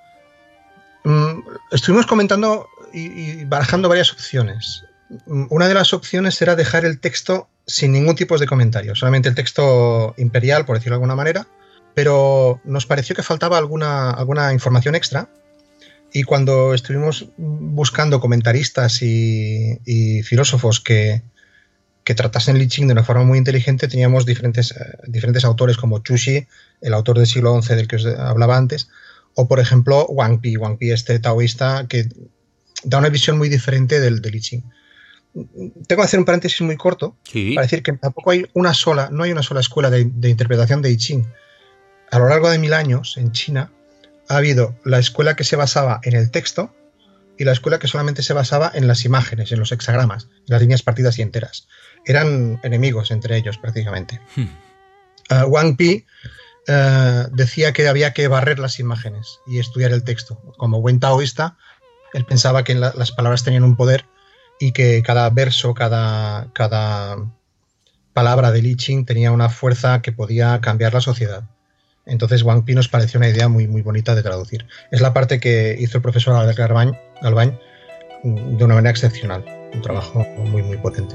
Mm, estuvimos comentando y, y barajando varias opciones. Una de las opciones era dejar el texto sin ningún tipo de comentario, solamente el texto imperial, por decirlo de alguna manera, pero nos pareció que faltaba alguna, alguna información extra, y cuando estuvimos buscando comentaristas y, y filósofos que... que tratasen el I Ching de una forma muy inteligente, teníamos diferentes, eh, diferentes autores como Chu Xi, el autor del siglo once del que os hablaba antes, o por ejemplo Wang Pi, Wang Pi este taoísta que da una visión muy diferente del, del I Ching. Tengo que hacer un paréntesis muy corto, sí, para decir que tampoco hay una sola, no hay una sola escuela de, de interpretación de I Ching. A lo largo de mil años en China ha habido la escuela que se basaba en el texto y la escuela que solamente se basaba en las imágenes, en los hexagramas, en las líneas partidas y enteras. Eran enemigos entre ellos prácticamente. Hmm. Uh, Wang Pi uh, decía que había que barrer las imágenes y estudiar el texto. Como buen taoísta, él pensaba que la, las palabras tenían un poder y que cada verso, cada, cada palabra del I Ching tenía una fuerza que podía cambiar la sociedad. Entonces Wang Pi nos pareció una idea muy, muy bonita de traducir. Es la parte que hizo el profesor Albert Galván, Galván de una manera excepcional. Un trabajo muy, muy potente.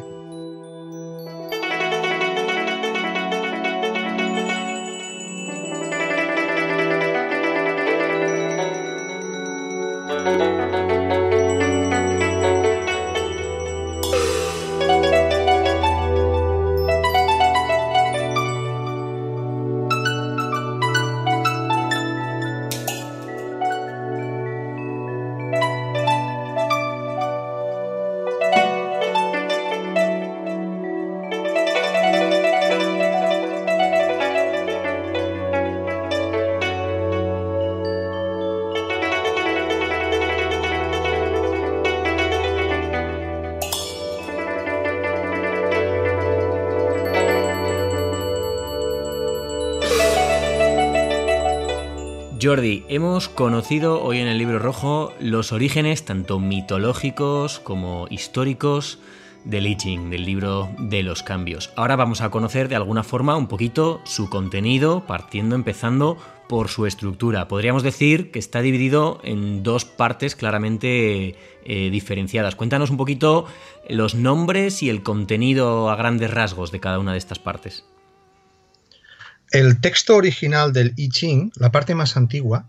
Jordi, hemos conocido hoy en el Libro Rojo los orígenes tanto mitológicos como históricos del I Ching, del libro de los cambios. Ahora vamos a conocer de alguna forma un poquito su contenido, partiendo, empezando por su estructura. Podríamos decir que está dividido en dos partes claramente eh, diferenciadas. Cuéntanos un poquito los nombres y el contenido a grandes rasgos de cada una de estas partes.
El texto original del I Ching, la parte más antigua,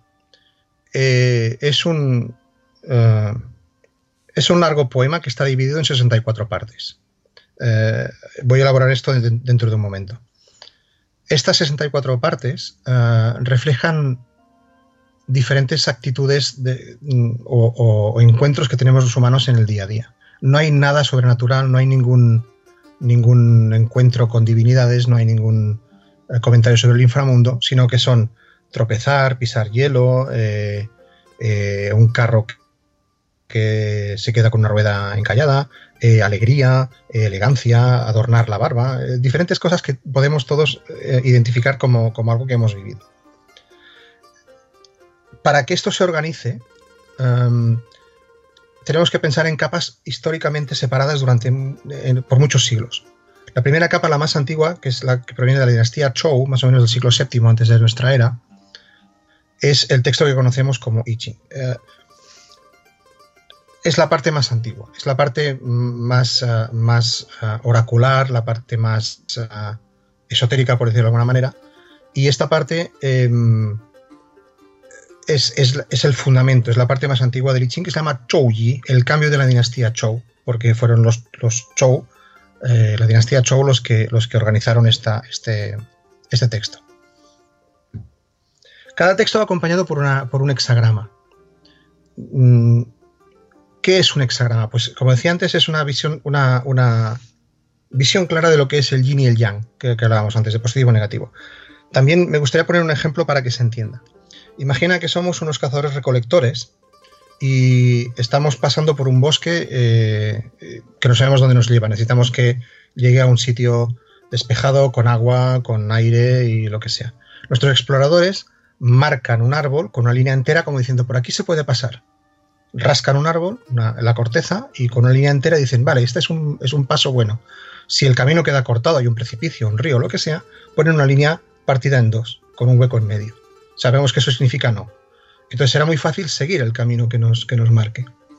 eh, es un uh, es un largo poema que está dividido en sesenta y cuatro partes. Eh, voy a elaborar esto dentro de un momento. Estas sesenta y cuatro partes uh, reflejan diferentes actitudes de, o, o, o encuentros que tenemos los humanos en el día a día. No hay nada sobrenatural, no hay ningún, ningún encuentro con divinidades, no hay ningún comentario sobre el inframundo, sino que son tropezar, pisar hielo, eh, eh, un carro que se queda con una rueda encallada, eh, alegría, eh, elegancia, adornar la barba, eh, diferentes cosas que podemos todos eh, identificar como, como algo que hemos vivido. Para que esto se organice, um, tenemos que pensar en capas históricamente separadas durante, en, por muchos siglos. La primera capa, la más antigua, que es la que proviene de la dinastía Zhou, más o menos del siglo séptimo antes de nuestra era, es el texto que conocemos como I Ching. Eh, es la parte más antigua, es la parte más, uh, más uh, oracular, la parte más uh, esotérica, por decirlo de alguna manera, y esta parte eh, es, es, es el fundamento, es la parte más antigua del I Ching, que se llama Zhouyi, el cambio de la dinastía Zhou, porque fueron los, los Zhou, eh, la dinastía Zhou, los que, los que organizaron esta, este, este texto. Cada texto va acompañado por, una, por un hexagrama. ¿Qué es un hexagrama? Pues como decía antes, es una visión, una, una visión clara de lo que es el yin y el yang, que, que hablábamos antes, de positivo y negativo. También me gustaría poner un ejemplo para que se entienda. Imagina que somos unos cazadores recolectores y estamos pasando por un bosque eh, que no sabemos dónde nos lleva. Necesitamos que llegue a un sitio despejado, con agua, con aire y lo que sea. Nuestros exploradores marcan un árbol con una línea entera como diciendo, por aquí se puede pasar. Rascan un árbol, una, la corteza, y con una línea entera dicen, vale, este es un, es un paso bueno. Si el camino queda cortado, hay un precipicio, un río, lo que sea, ponen una línea partida en dos, con un hueco en medio. Sabemos que eso significa no. Entonces será muy fácil seguir el camino que nos, que nos marque.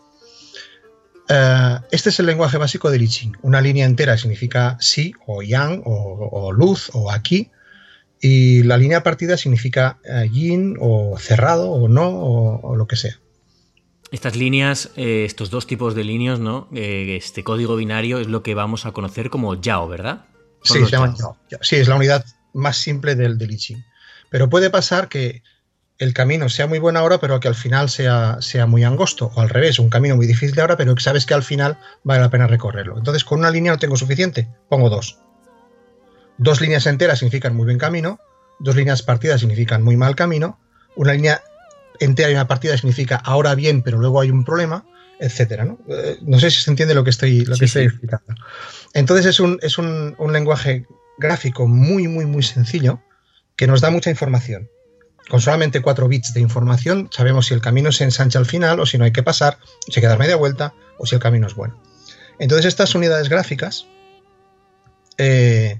Uh, este es el lenguaje básico del I Ching. Una línea entera significa sí, o yang, o, o luz, o aquí. Y la línea partida significa uh, yin, o cerrado, o no, o, o lo que sea.
Estas líneas, eh, estos dos tipos de líneas, ¿no? Eh, este código binario es lo que vamos a conocer como Yao, ¿verdad?
Sí, se llama Yao. Sí, es la unidad más simple del, del I Ching. Pero puede pasar que el camino sea muy bueno ahora, pero que al final sea, sea muy angosto, o al revés, un camino muy difícil ahora, pero que sabes que al final vale la pena recorrerlo. Entonces, con una línea no tengo suficiente, pongo dos. Dos líneas enteras significan muy buen camino, dos líneas partidas significan muy mal camino, una línea entera y una partida significa ahora bien, pero luego hay un problema, etcétera, ¿no? Eh, no sé si se entiende lo que estoy, lo que sí, estoy sí. explicando. Entonces es un, es un, un lenguaje gráfico muy, muy, muy sencillo que nos da mucha información. Con solamente cuatro bits de información sabemos si el camino se ensancha al final o si no hay que pasar, si hay que dar media vuelta o si el camino es bueno. Entonces estas unidades gráficas, eh,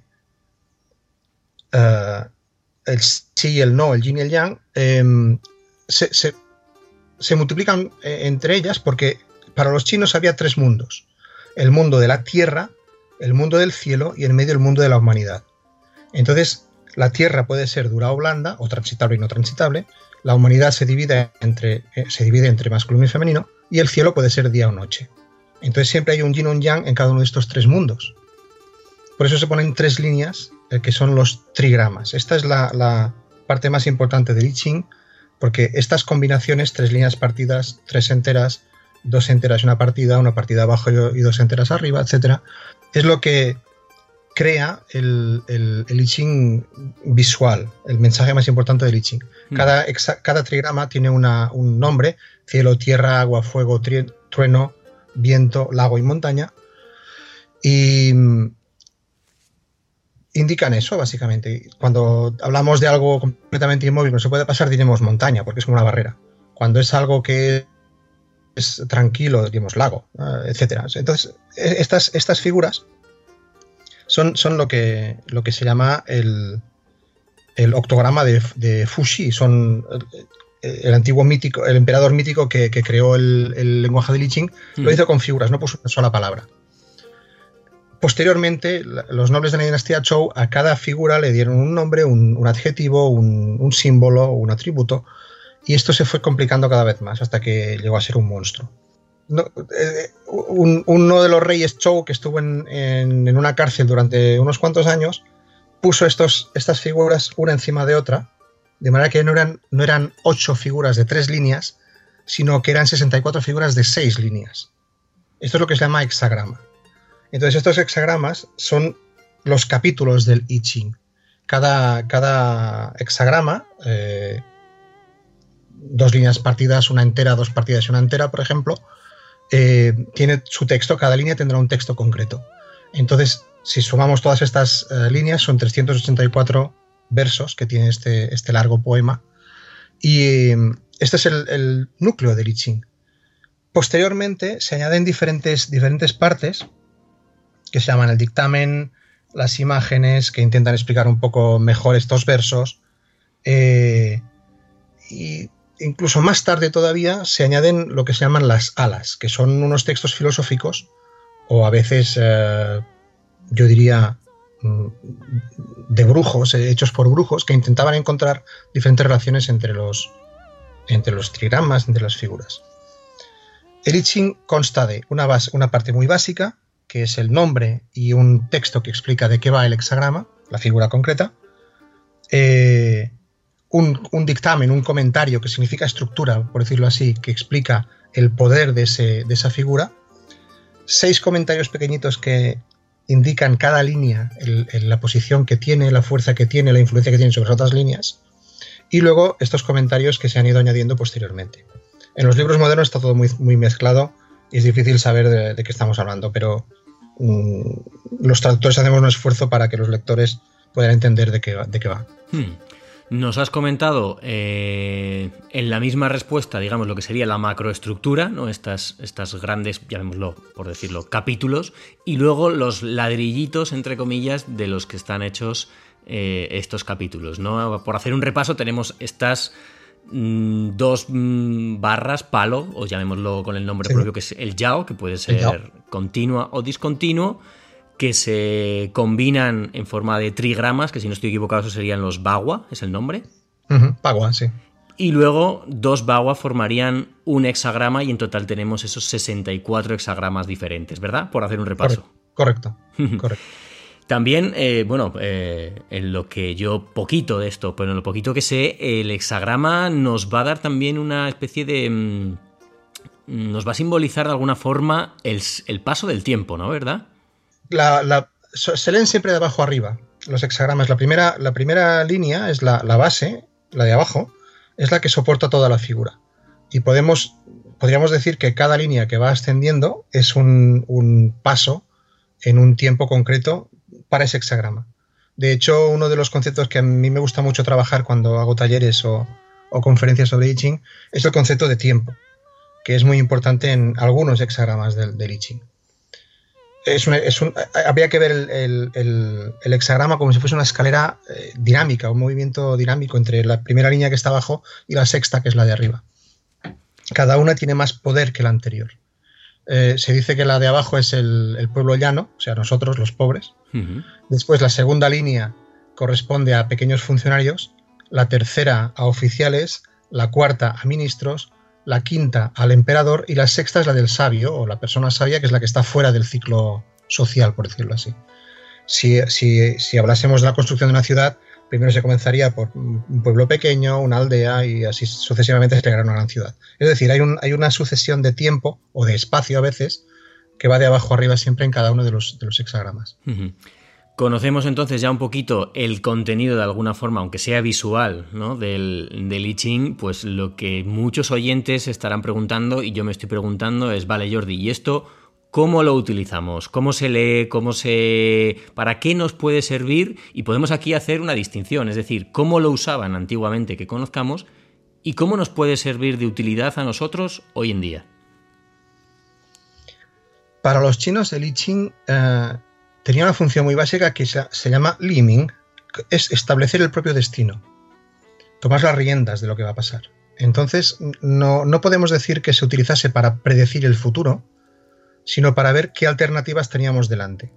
uh, el sí y el no, el yin y el yang, eh, se, se, se multiplican eh, entre ellas porque para los chinos había tres mundos. El mundo de la tierra, el mundo del cielo y en medio el mundo de la humanidad. Entonces la tierra puede ser dura o blanda, o transitable y no transitable. La humanidad se divide entre, eh, se divide entre masculino y femenino, y el cielo puede ser día o noche. Entonces siempre hay un yin o un yang en cada uno de estos tres mundos. Por eso se ponen tres líneas, eh, que son los trigramas. Esta es la, la parte más importante del I Ching, porque estas combinaciones, tres líneas partidas, tres enteras, dos enteras y una partida, una partida abajo y dos enteras arriba, etcétera, es lo que crea el, el, el I Ching visual, el mensaje más importante del I Ching. Cada, exa, cada trigrama tiene una, un nombre: cielo, tierra, agua, fuego, tri, trueno, viento, lago y montaña. Y indican eso, básicamente. Cuando hablamos de algo completamente inmóvil que no se puede pasar, diremos montaña, porque es como una barrera. Cuando es algo que es tranquilo, diremos lago, etcétera. Entonces, estas, estas figuras Son, son lo, que, lo que se llama el, el octograma de, de Fuxi. Son el, el antiguo mítico, el emperador mítico que, que creó el, el lenguaje del I Ching, mm. lo hizo con figuras, no puso una sola palabra. Posteriormente, los nobles de la dinastía Zhou a cada figura le dieron un nombre, un, un adjetivo, un, un símbolo, un atributo, y esto se fue complicando cada vez más hasta que llegó a ser un monstruo. No, eh, un, uno de los reyes Zhou, que estuvo en, en, en una cárcel durante unos cuantos años, puso estos, estas figuras una encima de otra, de manera que no eran, no eran ocho figuras de tres líneas, sino que eran sesenta y cuatro figuras de seis líneas. Esto es lo que se llama hexagrama. Entonces estos hexagramas son los capítulos del I Ching. Cada, cada hexagrama, eh, dos líneas partidas, una entera, dos partidas y una entera, por ejemplo, Eh, tiene su texto, cada línea tendrá un texto concreto. Entonces, si sumamos todas estas uh, líneas, son trescientos ochenta y cuatro versos que tiene este, este largo poema, y eh, este es el, el núcleo del I Ching. Posteriormente se añaden diferentes, diferentes partes que se llaman el dictamen, las imágenes, que intentan explicar un poco mejor estos versos, eh, y incluso más tarde todavía se añaden lo que se llaman las alas, que son unos textos filosóficos o a veces, eh, yo diría, de brujos, hechos por brujos, que intentaban encontrar diferentes relaciones entre los, entre los trigramas, entre las figuras. El I Ching consta de una, base, una parte muy básica, que es el nombre y un texto que explica de qué va el hexagrama, la figura concreta, eh, un, un dictamen, un comentario que significa estructura, por decirlo así, que explica el poder de, ese, de esa figura, seis comentarios pequeñitos que indican cada línea, el, el, la posición que tiene, la fuerza que tiene, la influencia que tiene sobre otras líneas, y luego estos comentarios que se han ido añadiendo posteriormente. En los libros modernos está todo muy, muy mezclado y es difícil saber de, de qué estamos hablando, pero mmm, los traductores hacemos un esfuerzo para que los lectores puedan entender de qué va. De qué va.
Hmm. Nos has comentado eh, en la misma respuesta, digamos, lo que sería la macroestructura, ¿no? Estas, estas grandes, llamémoslo, por decirlo, capítulos, y luego los ladrillitos, entre comillas, de los que están hechos eh, estos capítulos, ¿no? Por hacer un repaso, tenemos estas mmm, dos mmm, barras, palo, o llamémoslo con el nombre sí. propio, que es el yao, que puede ser continua o discontinuo, que se combinan en forma de trigramas, que si no estoy equivocado eso serían los bagua, es el nombre.
Uh-huh, bagua, sí.
Y luego dos bagua formarían un hexagrama y en total tenemos esos sesenta y cuatro hexagramas diferentes, ¿verdad? Por hacer un repaso.
Correcto, correcto. correcto.
También, eh, bueno, eh, en lo que yo poquito de esto, pero en lo poquito que sé, el hexagrama nos va a dar también una especie de... Mmm, nos va a simbolizar de alguna forma el, el paso del tiempo, ¿no? ¿Verdad?
La, la, se leen siempre de abajo arriba los hexagramas. La primera, la primera línea es la, la base, la de abajo, es la que soporta toda la figura. Y podemos, podríamos decir que cada línea que va ascendiendo es un, un paso en un tiempo concreto para ese hexagrama. De hecho, uno de los conceptos que a mí me gusta mucho trabajar cuando hago talleres o, o conferencias sobre I Ching es el concepto de tiempo, que es muy importante en algunos hexagramas del, del I Ching. Es una, es un, habría que ver el, el, el, el hexagrama como si fuese una escalera eh, dinámica, un movimiento dinámico entre la primera línea que está abajo y la sexta, que es la de arriba. Cada una tiene más poder que la anterior. Eh, se dice que la de abajo es el, el pueblo llano, o sea, nosotros, los pobres. Uh-huh. Después, la segunda línea corresponde a pequeños funcionarios, la tercera a oficiales, la cuarta a ministros, la quinta al emperador y la sexta es la del sabio o la persona sabia, que es la que está fuera del ciclo social, por decirlo así. Si, si, si hablásemos de la construcción de una ciudad, primero se comenzaría por un pueblo pequeño, una aldea y así sucesivamente se llegará a una gran ciudad. Es decir, hay, un, hay una sucesión de tiempo o de espacio a veces que va de abajo arriba siempre en cada uno de los, de los hexagramas.
Uh-huh. Conocemos entonces ya un poquito el contenido de alguna forma, aunque sea visual, ¿no? del, del I Ching, pues lo que muchos oyentes estarán preguntando y yo me estoy preguntando es, vale Jordi, ¿y esto cómo lo utilizamos? ¿Cómo se lee? ¿Cómo se... ¿Para qué nos puede servir? Y podemos aquí hacer una distinción, es decir, cómo lo usaban antiguamente que conozcamos y cómo nos puede servir de utilidad a nosotros hoy en día.
Para los chinos el I Ching... Uh... tenía una función muy básica que se, se llama liming, es establecer el propio destino, tomar las riendas de lo que va a pasar. Entonces, no, no podemos decir que se utilizase para predecir el futuro, sino para ver qué alternativas teníamos delante.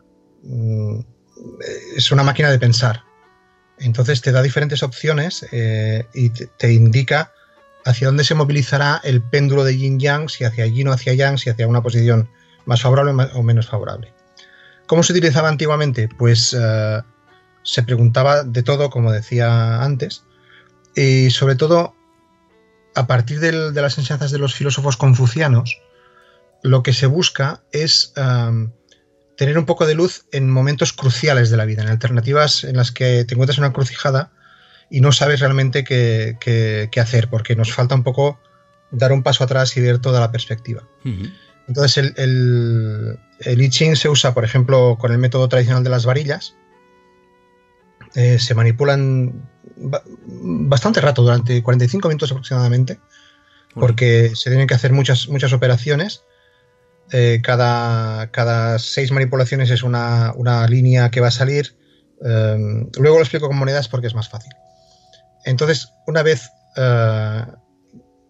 Es una máquina de pensar. Entonces te da diferentes opciones eh, y te, te indica hacia dónde se movilizará el péndulo de yin-yang, si hacia yin o hacia yang, si hacia una posición más favorable o menos favorable. ¿Cómo se utilizaba antiguamente? Pues uh, se preguntaba de todo, como decía antes, y sobre todo a partir del, de las enseñanzas de los filósofos confucianos, lo que se busca es um, tener un poco de luz en momentos cruciales de la vida, en alternativas en las que te encuentras en una encrucijada y no sabes realmente qué, qué, qué hacer, porque nos falta un poco dar un paso atrás y ver toda la perspectiva. Uh-huh. Entonces el, el, el I Ching se usa, por ejemplo, con el método tradicional de las varillas. Eh, se manipulan ba- bastante rato, durante cuarenta y cinco minutos aproximadamente, porque se tienen que hacer muchas, muchas operaciones. Eh, cada, cada seis manipulaciones es una, una línea que va a salir. Eh, luego lo explico con monedas porque es más fácil. Entonces, una vez... Eh,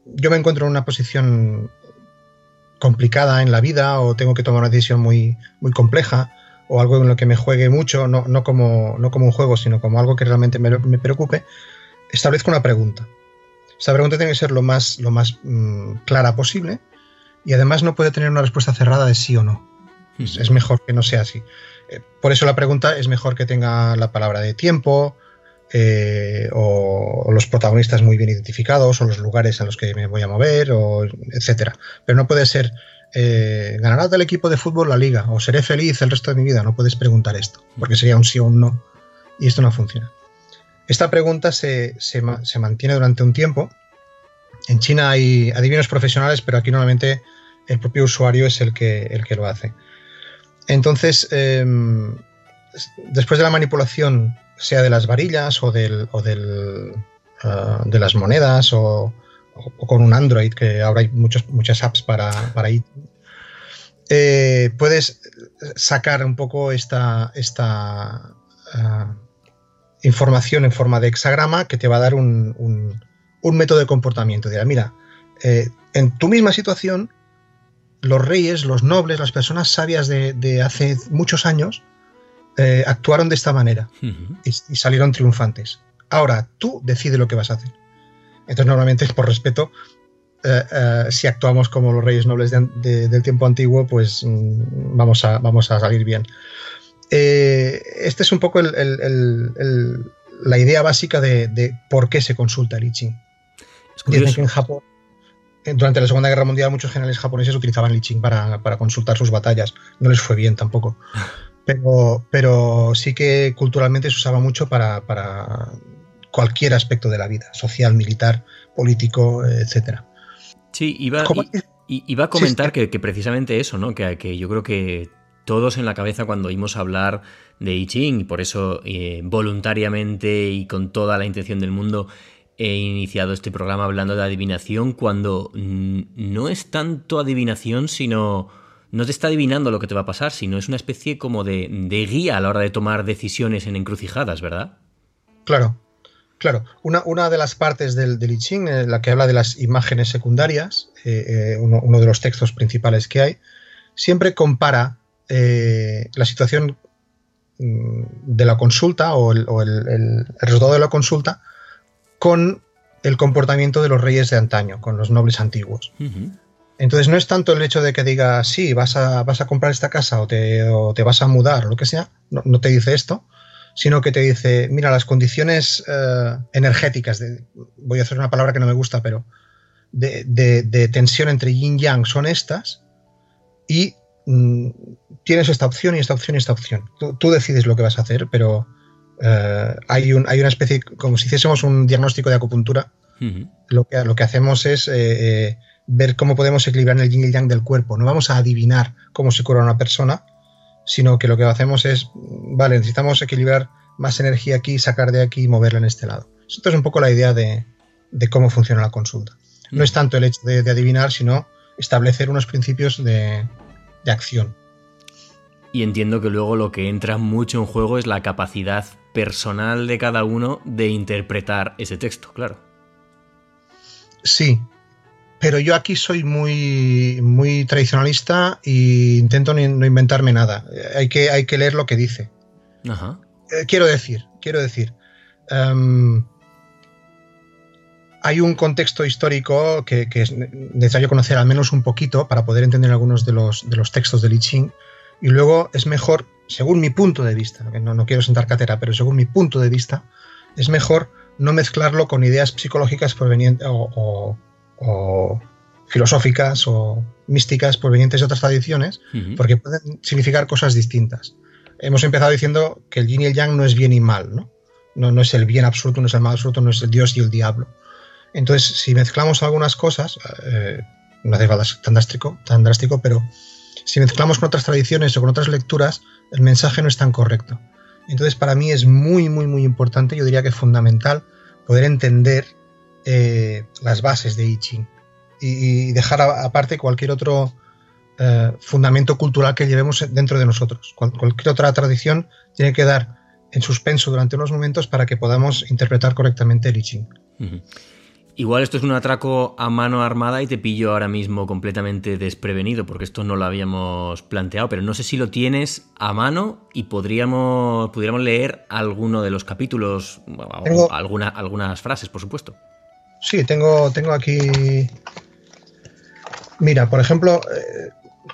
yo me encuentro en una posición complicada en la vida o tengo que tomar una decisión muy, muy compleja o algo en lo que me juegue mucho, no, no, como, no como un juego, sino como algo que realmente me, me preocupe, establezco una pregunta. Esta pregunta tiene que ser lo más, lo más mmm, clara posible y además no puede tener una respuesta cerrada de sí o no. Uh-huh. Es, es mejor que no sea así. Eh, por eso la pregunta es mejor que tenga la palabra de tiempo, eh, o, o los protagonistas muy bien identificados, o los lugares en los que me voy a mover, o etcétera. Pero no puede ser eh, ¿ganará del equipo de fútbol la liga? O seré feliz el resto de mi vida. No puedes preguntar esto, porque sería un sí o un no, y esto no funciona. Esta pregunta se, se, se mantiene durante un tiempo. En China hay adivinos profesionales, pero aquí normalmente el propio usuario es el que, el que lo hace. Entonces, eh, después de la manipulación, sea de las varillas o, del, o del, uh, de las monedas o, o con un Android, que ahora hay muchos, muchas apps para, para ir, eh, puedes sacar un poco esta... esta uh, información en forma de hexagrama que te va a dar un, un, un método de comportamiento. Dirá, mira, eh, en tu misma situación, los reyes, los nobles, las personas sabias de, de hace muchos años eh, actuaron de esta manera uh-huh. y, y salieron triunfantes. Ahora, tú decides lo que vas a hacer. Entonces, normalmente, por respeto, eh, eh, si actuamos como los reyes nobles de, de, del tiempo antiguo, pues mm, vamos, a, vamos a salir bien. Eh, este es un poco el, el, el, el, la idea básica de, de por qué se consulta el I Ching. Dicen que en Japón, durante la Segunda Guerra Mundial, muchos generales japoneses utilizaban el I Ching para, para consultar sus batallas. No les fue bien tampoco. Pero, pero sí que culturalmente se usaba mucho para, para cualquier aspecto de la vida, social, militar, político, etcétera.
Sí, iba, y, iba a comentar sí, sí. Que, que precisamente eso, ¿no? Que, que yo creo que todos en la cabeza cuando oímos hablar de I Ching, y por eso eh, voluntariamente y con toda la intención del mundo he iniciado este programa hablando de adivinación, cuando mm, no es tanto adivinación, sino no te está adivinando lo que te va a pasar, sino es una especie como de, de guía a la hora de tomar decisiones en encrucijadas, ¿verdad?
Claro, claro. Una, una de las partes del, del I Ching, eh, la que habla de las imágenes secundarias, eh, eh, uno, uno de los textos principales que hay, siempre compara Eh, la situación de la consulta o el, o el, el, el resultado de la consulta con el comportamiento de los reyes de antaño, con los nobles antiguos. Uh-huh. Entonces no es tanto el hecho de que diga sí, vas a, vas a comprar esta casa o te, o te vas a mudar o lo que sea, no, no te dice esto, sino que te dice, mira, las condiciones eh, energéticas, de, voy a hacer una palabra que no me gusta, pero de, de, de tensión entre yin y yang son estas y tienes esta opción y esta opción y esta opción. Tú, tú decides lo que vas a hacer, pero uh, hay, un, hay una especie, como si hiciésemos un diagnóstico de acupuntura, uh-huh. lo, que, lo que hacemos es eh, eh, ver cómo podemos equilibrar el yin y el yang del cuerpo. No vamos a adivinar cómo se cura una persona, sino que lo que hacemos es, vale, necesitamos equilibrar más energía aquí, sacar de aquí y moverla en este lado. Esto es un poco la idea de, de cómo funciona la consulta. Uh-huh. No es tanto el hecho de, de adivinar, sino establecer unos principios de de acción.
Y entiendo que luego lo que entra mucho en juego es la capacidad personal de cada uno de interpretar ese texto, claro.
Sí, pero yo aquí soy muy, muy tradicionalista e intento no inventarme nada. Hay que, hay que leer lo que dice.
Ajá.
Eh, quiero decir, quiero decir, um, hay un contexto histórico que, que es necesario conocer al menos un poquito para poder entender algunos de los, de los textos del I Ching, y luego es mejor, según mi punto de vista, no, no quiero sentar cátedra, pero según mi punto de vista, es mejor no mezclarlo con ideas psicológicas provenientes o, o, o filosóficas o místicas provenientes de otras tradiciones, uh-huh. porque pueden significar cosas distintas. Hemos empezado diciendo que el yin y el yang no es bien y mal, ¿no? No, no es el bien absoluto, no es el mal absoluto, no es el Dios y el diablo. Entonces, si mezclamos algunas cosas, eh, no hace falta ser tan drástico, tan drástico, pero si mezclamos con otras tradiciones o con otras lecturas, el mensaje no es tan correcto. Entonces, para mí es muy, muy, muy importante, yo diría que es fundamental, poder entender eh, las bases de I Ching y, y dejar a, aparte cualquier otro eh, fundamento cultural que llevemos dentro de nosotros. Cual, cualquier otra tradición tiene que dar en suspenso durante unos momentos para que podamos interpretar correctamente el I Ching.
Uh-huh. Igual esto es un atraco a mano armada y te pillo ahora mismo completamente desprevenido, porque esto no lo habíamos planteado, pero no sé si lo tienes a mano y podríamos, pudiéramos leer alguno de los capítulos,
tengo,
alguna, algunas frases, por supuesto.
Sí, tengo, tengo aquí... Mira, por ejemplo, eh,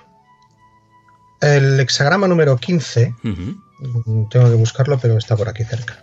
el hexagrama número quince, uh-huh. Tengo que buscarlo, pero está por aquí cerca.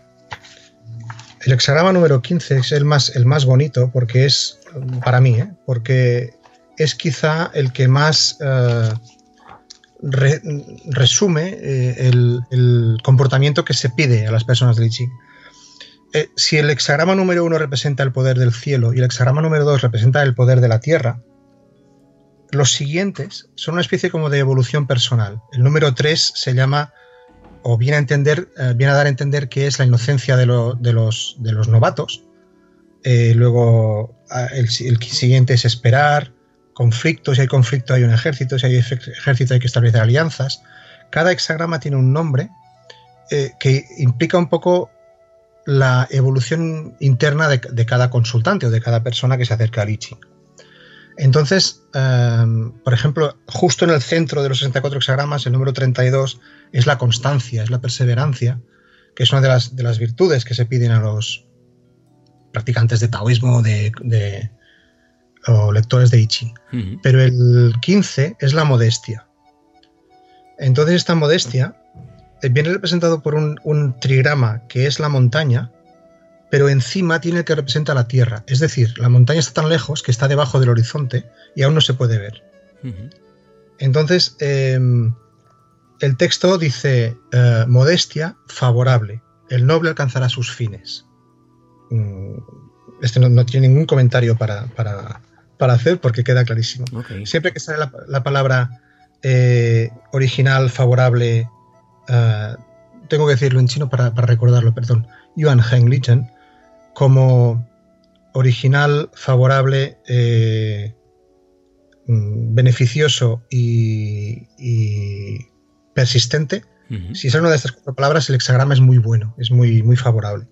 El hexagrama número quince es el más, el más bonito porque es, para mí, ¿eh? porque es quizá el que más eh, re, resume eh, el, el comportamiento que se pide a las personas del I Ching. Eh, si el hexagrama número uno representa el poder del cielo y el hexagrama número dos representa el poder de la tierra, los siguientes son una especie como de evolución personal. El número tres se llama, o viene a entender, eh, viene a dar a entender que es la inocencia de, lo, de, los, de los novatos. Eh, luego el, el siguiente es esperar, conflicto, si hay conflicto hay un ejército, si hay ejército hay que establecer alianzas. Cada hexagrama tiene un nombre eh, que implica un poco la evolución interna de, de cada consultante o de cada persona que se acerca al I Ching. Entonces, eh, por ejemplo, justo en el centro de los sesenta y cuatro hexagramas, el número treinta y dos es la constancia, es la perseverancia, que es una de las, de las virtudes que se piden a los practicantes de taoísmo de, de, o lectores de I Ching. Uh-huh. Pero el quince es la modestia. Entonces esta modestia viene representado por un, un trigrama que es la montaña, pero encima tiene el que representa la tierra. Es decir, la montaña está tan lejos que está debajo del horizonte y aún no se puede ver. Uh-huh. Entonces, eh, el texto dice, eh, modestia favorable, el noble alcanzará sus fines. Este no, no tiene ningún comentario para, para, para hacer porque queda clarísimo. Okay. Siempre que sale la, la palabra eh, original, favorable, eh, tengo que decirlo en chino para, para recordarlo, perdón, Yuan Heng Lichen, como original, favorable, eh, beneficioso y, y persistente. Uh-huh. Si es una de estas cuatro palabras, el hexagrama es muy bueno, es muy, muy favorable.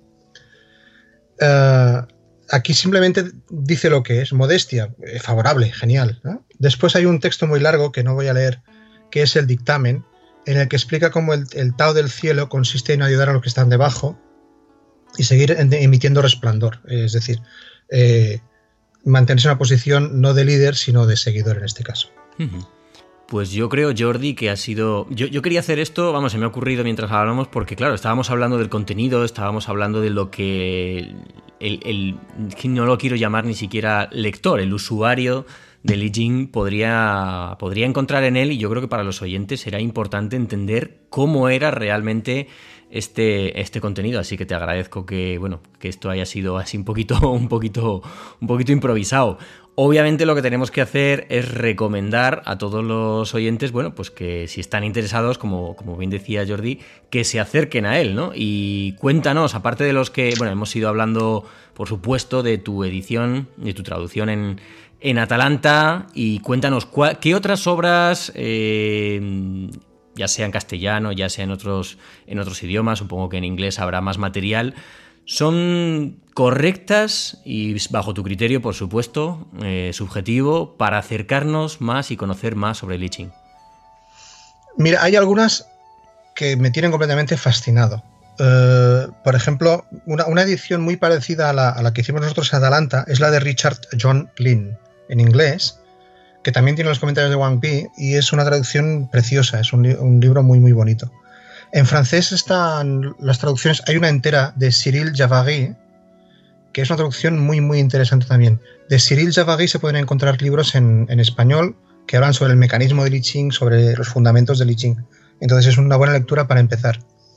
Uh, aquí simplemente dice lo que es, modestia, eh, favorable, genial, ¿no? Después hay un texto muy largo que no voy a leer, que es el dictamen, en el que explica cómo el, el Tao del cielo consiste en ayudar a los que están debajo y seguir emitiendo resplandor, es decir, eh, mantenerse en una posición no de líder, sino de seguidor en este caso.
Uh-huh. Pues yo creo, Jordi, que ha sido... Yo, yo quería hacer esto, vamos, se me ha ocurrido mientras hablábamos, porque claro, estábamos hablando del contenido, estábamos hablando de lo que el, el, el no lo quiero llamar ni siquiera lector, el usuario del I Ching podría, podría encontrar en él, y yo creo que para los oyentes será importante entender cómo era realmente este, este contenido, así que te agradezco que, bueno, que esto haya sido así un poquito, un poquito, un poquito improvisado. Obviamente lo que tenemos que hacer es recomendar a todos los oyentes, bueno, pues que si están interesados, como, como bien decía Jordi, que se acerquen a él, ¿no? Y cuéntanos, aparte de los que, bueno, hemos ido hablando, por supuesto, de tu edición, de tu traducción en, en Atalanta, y cuéntanos cuál, qué otras obras, eh, ya sea en castellano, ya sea en otros, en otros idiomas, supongo que en inglés habrá más material, son correctas y bajo tu criterio, por supuesto, eh, subjetivo, para acercarnos más y conocer más sobre el I Ching.
Mira, hay algunas que me tienen completamente fascinado. Uh, por ejemplo, una, una edición muy parecida a la, a la que hicimos nosotros en Atalanta es la de Richard John Lin, en inglés, que también tiene los comentarios de Wang Pi, y es una traducción preciosa, es un, un libro muy muy bonito. En francés están las traducciones, hay una entera de Cyril Javary, que es una traducción muy muy interesante también. De Cyril Javary se pueden encontrar libros en, en español que hablan sobre el mecanismo del I Ching, sobre los fundamentos del I Ching. Entonces es una buena lectura para empezar.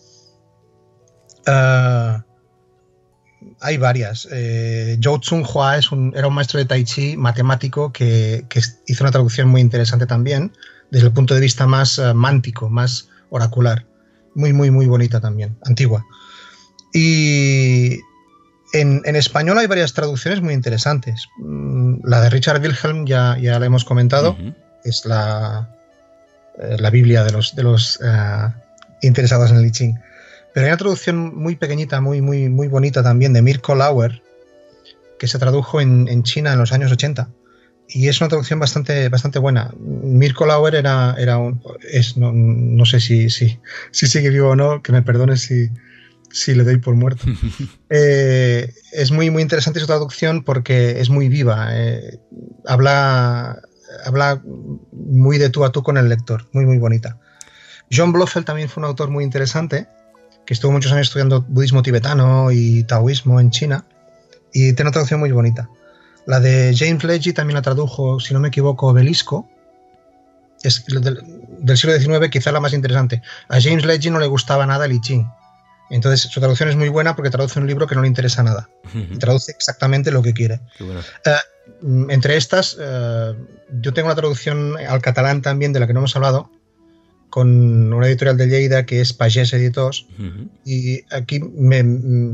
Uh, hay varias. Eh, Zhou Tsung-Hua es un, era un maestro de Tai Chi matemático que, que hizo una traducción muy interesante también, desde el punto de vista más uh, mántico, más oracular. Muy, muy, muy bonita también, antigua. Y en, en español hay varias traducciones muy interesantes. La de Richard Wilhelm ya, ya la hemos comentado, uh-huh. Es la, la Biblia de los, de los uh, interesados en el I Ching. Pero hay una traducción muy pequeñita, muy, muy, muy bonita también, de Mirko Lauer, que se tradujo en, en China en los años ochenta. Y es una traducción bastante, bastante buena. Mirko Lauer era, era un... Es, no, no sé si, si, si sigue vivo o no, que me perdone si, si le doy por muerto. eh, es muy, muy interesante su traducción porque es muy viva. Eh, habla, habla muy de tú a tú con el lector. Muy, muy bonita. John Blofeld también fue un autor muy interesante, que estuvo muchos años estudiando budismo tibetano y taoísmo en China, y tiene una traducción muy bonita. La de James Legge también la tradujo, si no me equivoco, Obelisco. Es del, del siglo diecinueve, quizá la más interesante. A James Legge no le gustaba nada el I Ching. Entonces su traducción es muy buena porque traduce un libro que no le interesa nada. Y traduce exactamente lo que quiere. Qué bueno. Uh, entre estas, uh, yo tengo una traducción al catalán también de la que no hemos hablado, con una editorial de Lleida que es Pagès Editors. Uh-huh. Y aquí me...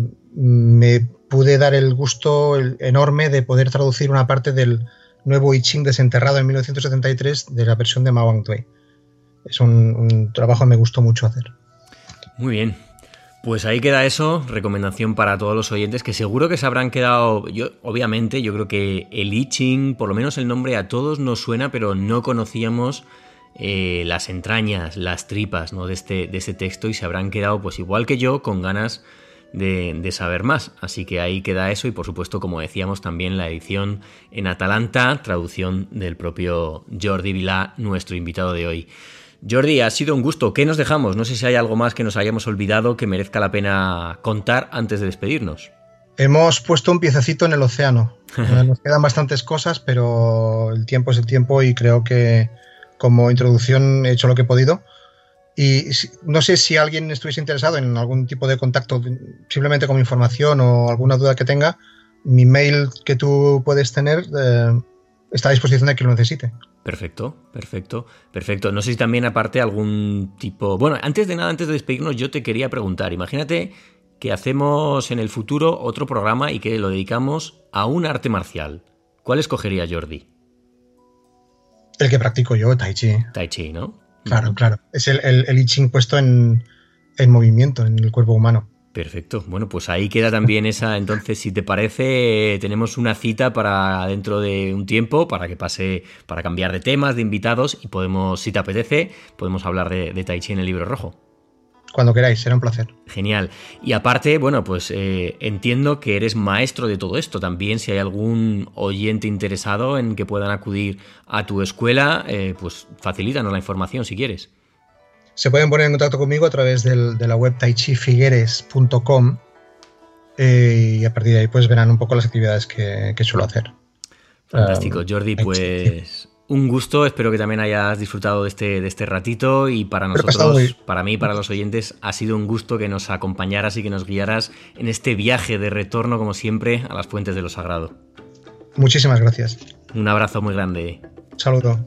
me pude dar el gusto enorme de poder traducir una parte del nuevo I Ching desenterrado en mil novecientos setenta y tres de la versión de Mao Wang-Tui. Es un, un trabajo que me gustó mucho hacer.
Muy bien. Pues ahí queda eso, recomendación para todos los oyentes que seguro que se habrán quedado... Yo, obviamente, yo creo que el I Ching, por lo menos el nombre a todos nos suena, pero no conocíamos eh, las entrañas, las tripas, ¿no?, de este, de este texto, y se habrán quedado, pues igual que yo, con ganas De, de saber más. Así que ahí queda eso, y por supuesto, como decíamos, también la edición en Atalanta, traducción del propio Jordi Vilà, nuestro invitado de hoy. Jordi, ha sido un gusto. ¿Qué nos dejamos? No sé si hay algo más que nos hayamos olvidado que merezca la pena contar antes de despedirnos.
Hemos puesto un piececito en el océano. Nos quedan bastantes cosas, pero el tiempo es el tiempo, y creo que como introducción he hecho lo que he podido. Y no sé si alguien estuviese interesado en algún tipo de contacto, simplemente como información o alguna duda que tenga, mi mail que tú puedes tener eh, está a disposición de quien lo necesite.
Perfecto, perfecto, perfecto. No sé si también aparte algún tipo... Bueno, antes de nada, antes de despedirnos, yo te quería preguntar, imagínate que hacemos en el futuro otro programa y que lo dedicamos a un arte marcial. ¿Cuál escogería Jordi?
El que practico yo, Tai Chi.
Tai Chi, ¿no?
Claro, claro. Es el, el, el I Ching puesto en, en movimiento, en el cuerpo humano.
Perfecto. Bueno, pues ahí queda también esa. Entonces, si te parece, tenemos una cita para dentro de un tiempo para que pase, para cambiar de temas, de invitados, y podemos, si te apetece, podemos hablar de, de Tai Chi en el Libro Rojo.
Cuando queráis, será un placer.
Genial. Y aparte, bueno, pues eh, entiendo que eres maestro de todo esto. También, si hay algún oyente interesado en que puedan acudir a tu escuela, eh, pues facilítanos la información si quieres.
Se pueden poner en contacto conmigo a través del, de la web tai chi figueres punto com, eh, y a partir de ahí pues verán un poco las actividades que, que suelo hacer.
Fantástico, Jordi, pues... Un gusto, espero que también hayas disfrutado de este, de este ratito, y para nosotros, para mí y para los oyentes, ha sido un gusto que nos acompañaras y que nos guiaras en este viaje de retorno, como siempre, a las fuentes de lo sagrado.
Muchísimas gracias.
Un abrazo muy grande.
Un saludo.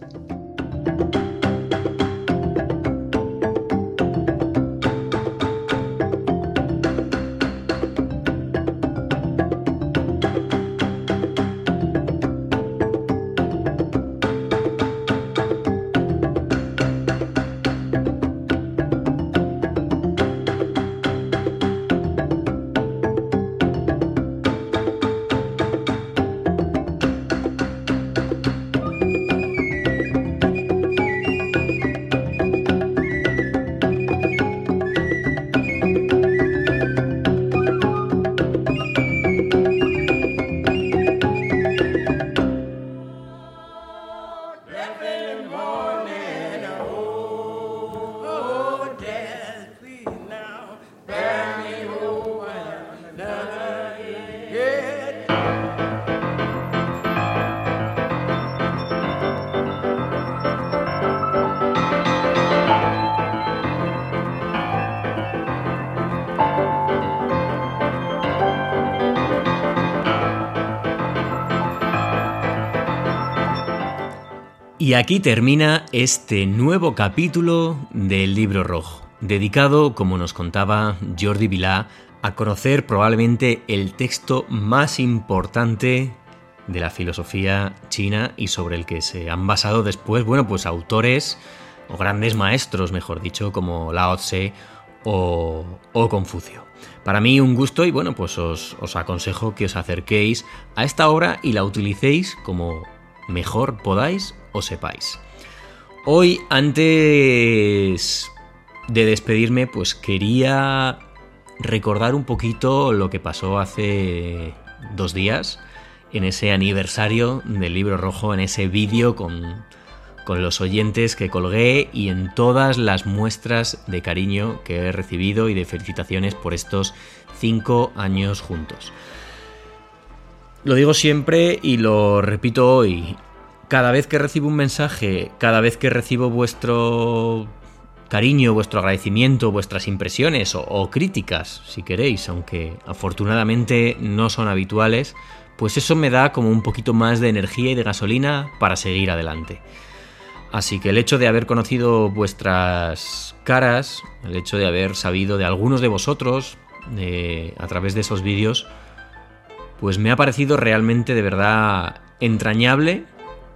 Y aquí termina este nuevo capítulo del Libro Rojo, dedicado, como nos contaba Jordi Vilà, a conocer probablemente el texto más importante de la filosofía china y sobre el que se han basado después, bueno, pues autores o grandes maestros, mejor dicho, como Lao Tse o, o Confucio. Para mí un gusto y bueno, pues os, os aconsejo que os acerquéis a esta obra y la utilicéis como mejor podáis o sepáis. Hoy, antes de despedirme, pues quería recordar un poquito lo que pasó hace dos días en ese aniversario del Libro Rojo, en ese vídeo con, con los oyentes que colgué y en todas las muestras de cariño que he recibido y de felicitaciones por estos cinco años juntos. Lo digo siempre y lo repito hoy. Cada vez que recibo un mensaje, cada vez que recibo vuestro cariño, vuestro agradecimiento, vuestras impresiones o, o críticas, si queréis, aunque afortunadamente no son habituales, pues eso me da como un poquito más de energía y de gasolina para seguir adelante. Así que el hecho de haber conocido vuestras caras, el hecho de haber sabido de algunos de vosotros de, a través de esos vídeos, pues me ha parecido realmente de verdad entrañable.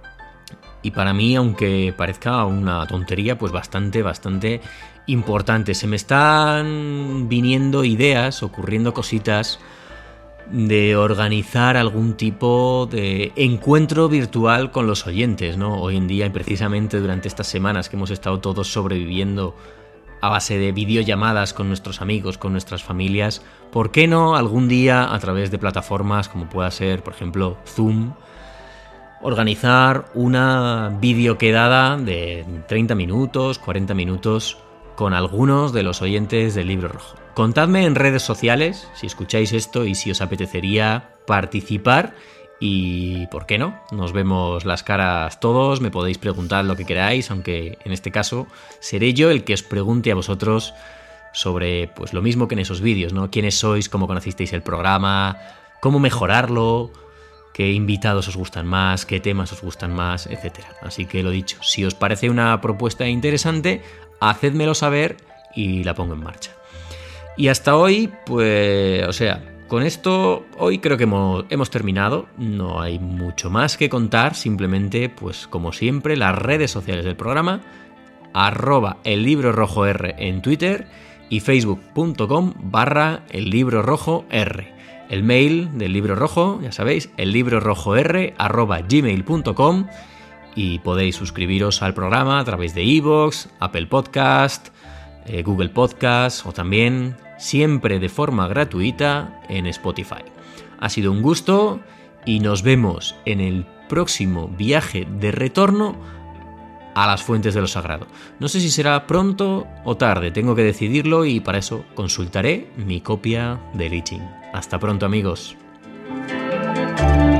Y para mí, aunque parezca una tontería, pues bastante, bastante importante. Se me están viniendo ideas, ocurriendo cositas de organizar algún tipo de encuentro virtual con los oyentes, ¿no? Hoy en día, y precisamente durante estas semanas que hemos estado todos sobreviviendo a base de videollamadas con nuestros amigos, con nuestras familias, ¿por qué no algún día a través de plataformas como pueda ser, por ejemplo, Zoom, organizar una videoquedada de treinta minutos, cuarenta minutos con algunos de los oyentes del Libro Rojo? Contadme en redes sociales si escucháis esto y si os apetecería participar y, ¿por qué no? Nos vemos las caras todos, me podéis preguntar lo que queráis, aunque en este caso seré yo el que os pregunte a vosotros sobre pues lo mismo que en esos vídeos, ¿no? ¿Quiénes sois? ¿Cómo conocisteis el programa? ¿Cómo mejorarlo? ¿Qué invitados os gustan más? ¿Qué temas os gustan más? Etcétera. Así que lo dicho, si os parece una propuesta interesante, hacedmelo saber y la pongo en marcha. Y hasta hoy, pues, o sea, con esto hoy creo que hemos, hemos terminado. No hay mucho más que contar, simplemente, pues como siempre, las redes sociales del programa, arroba el libro rojo R en Twitter y facebook.com barra el libro rojo R. El mail del Libro Rojo, ya sabéis, el libro rojo r arroba gmail punto com, y podéis suscribiros al programa a través de iVoox, Apple Podcast, eh, Google Podcast o también, siempre de forma gratuita, en Spotify. Ha sido un gusto y nos vemos en el próximo viaje de retorno a las fuentes de lo sagrado. No sé si será pronto o tarde, tengo que decidirlo y para eso consultaré mi copia del I Ching. Hasta pronto, amigos.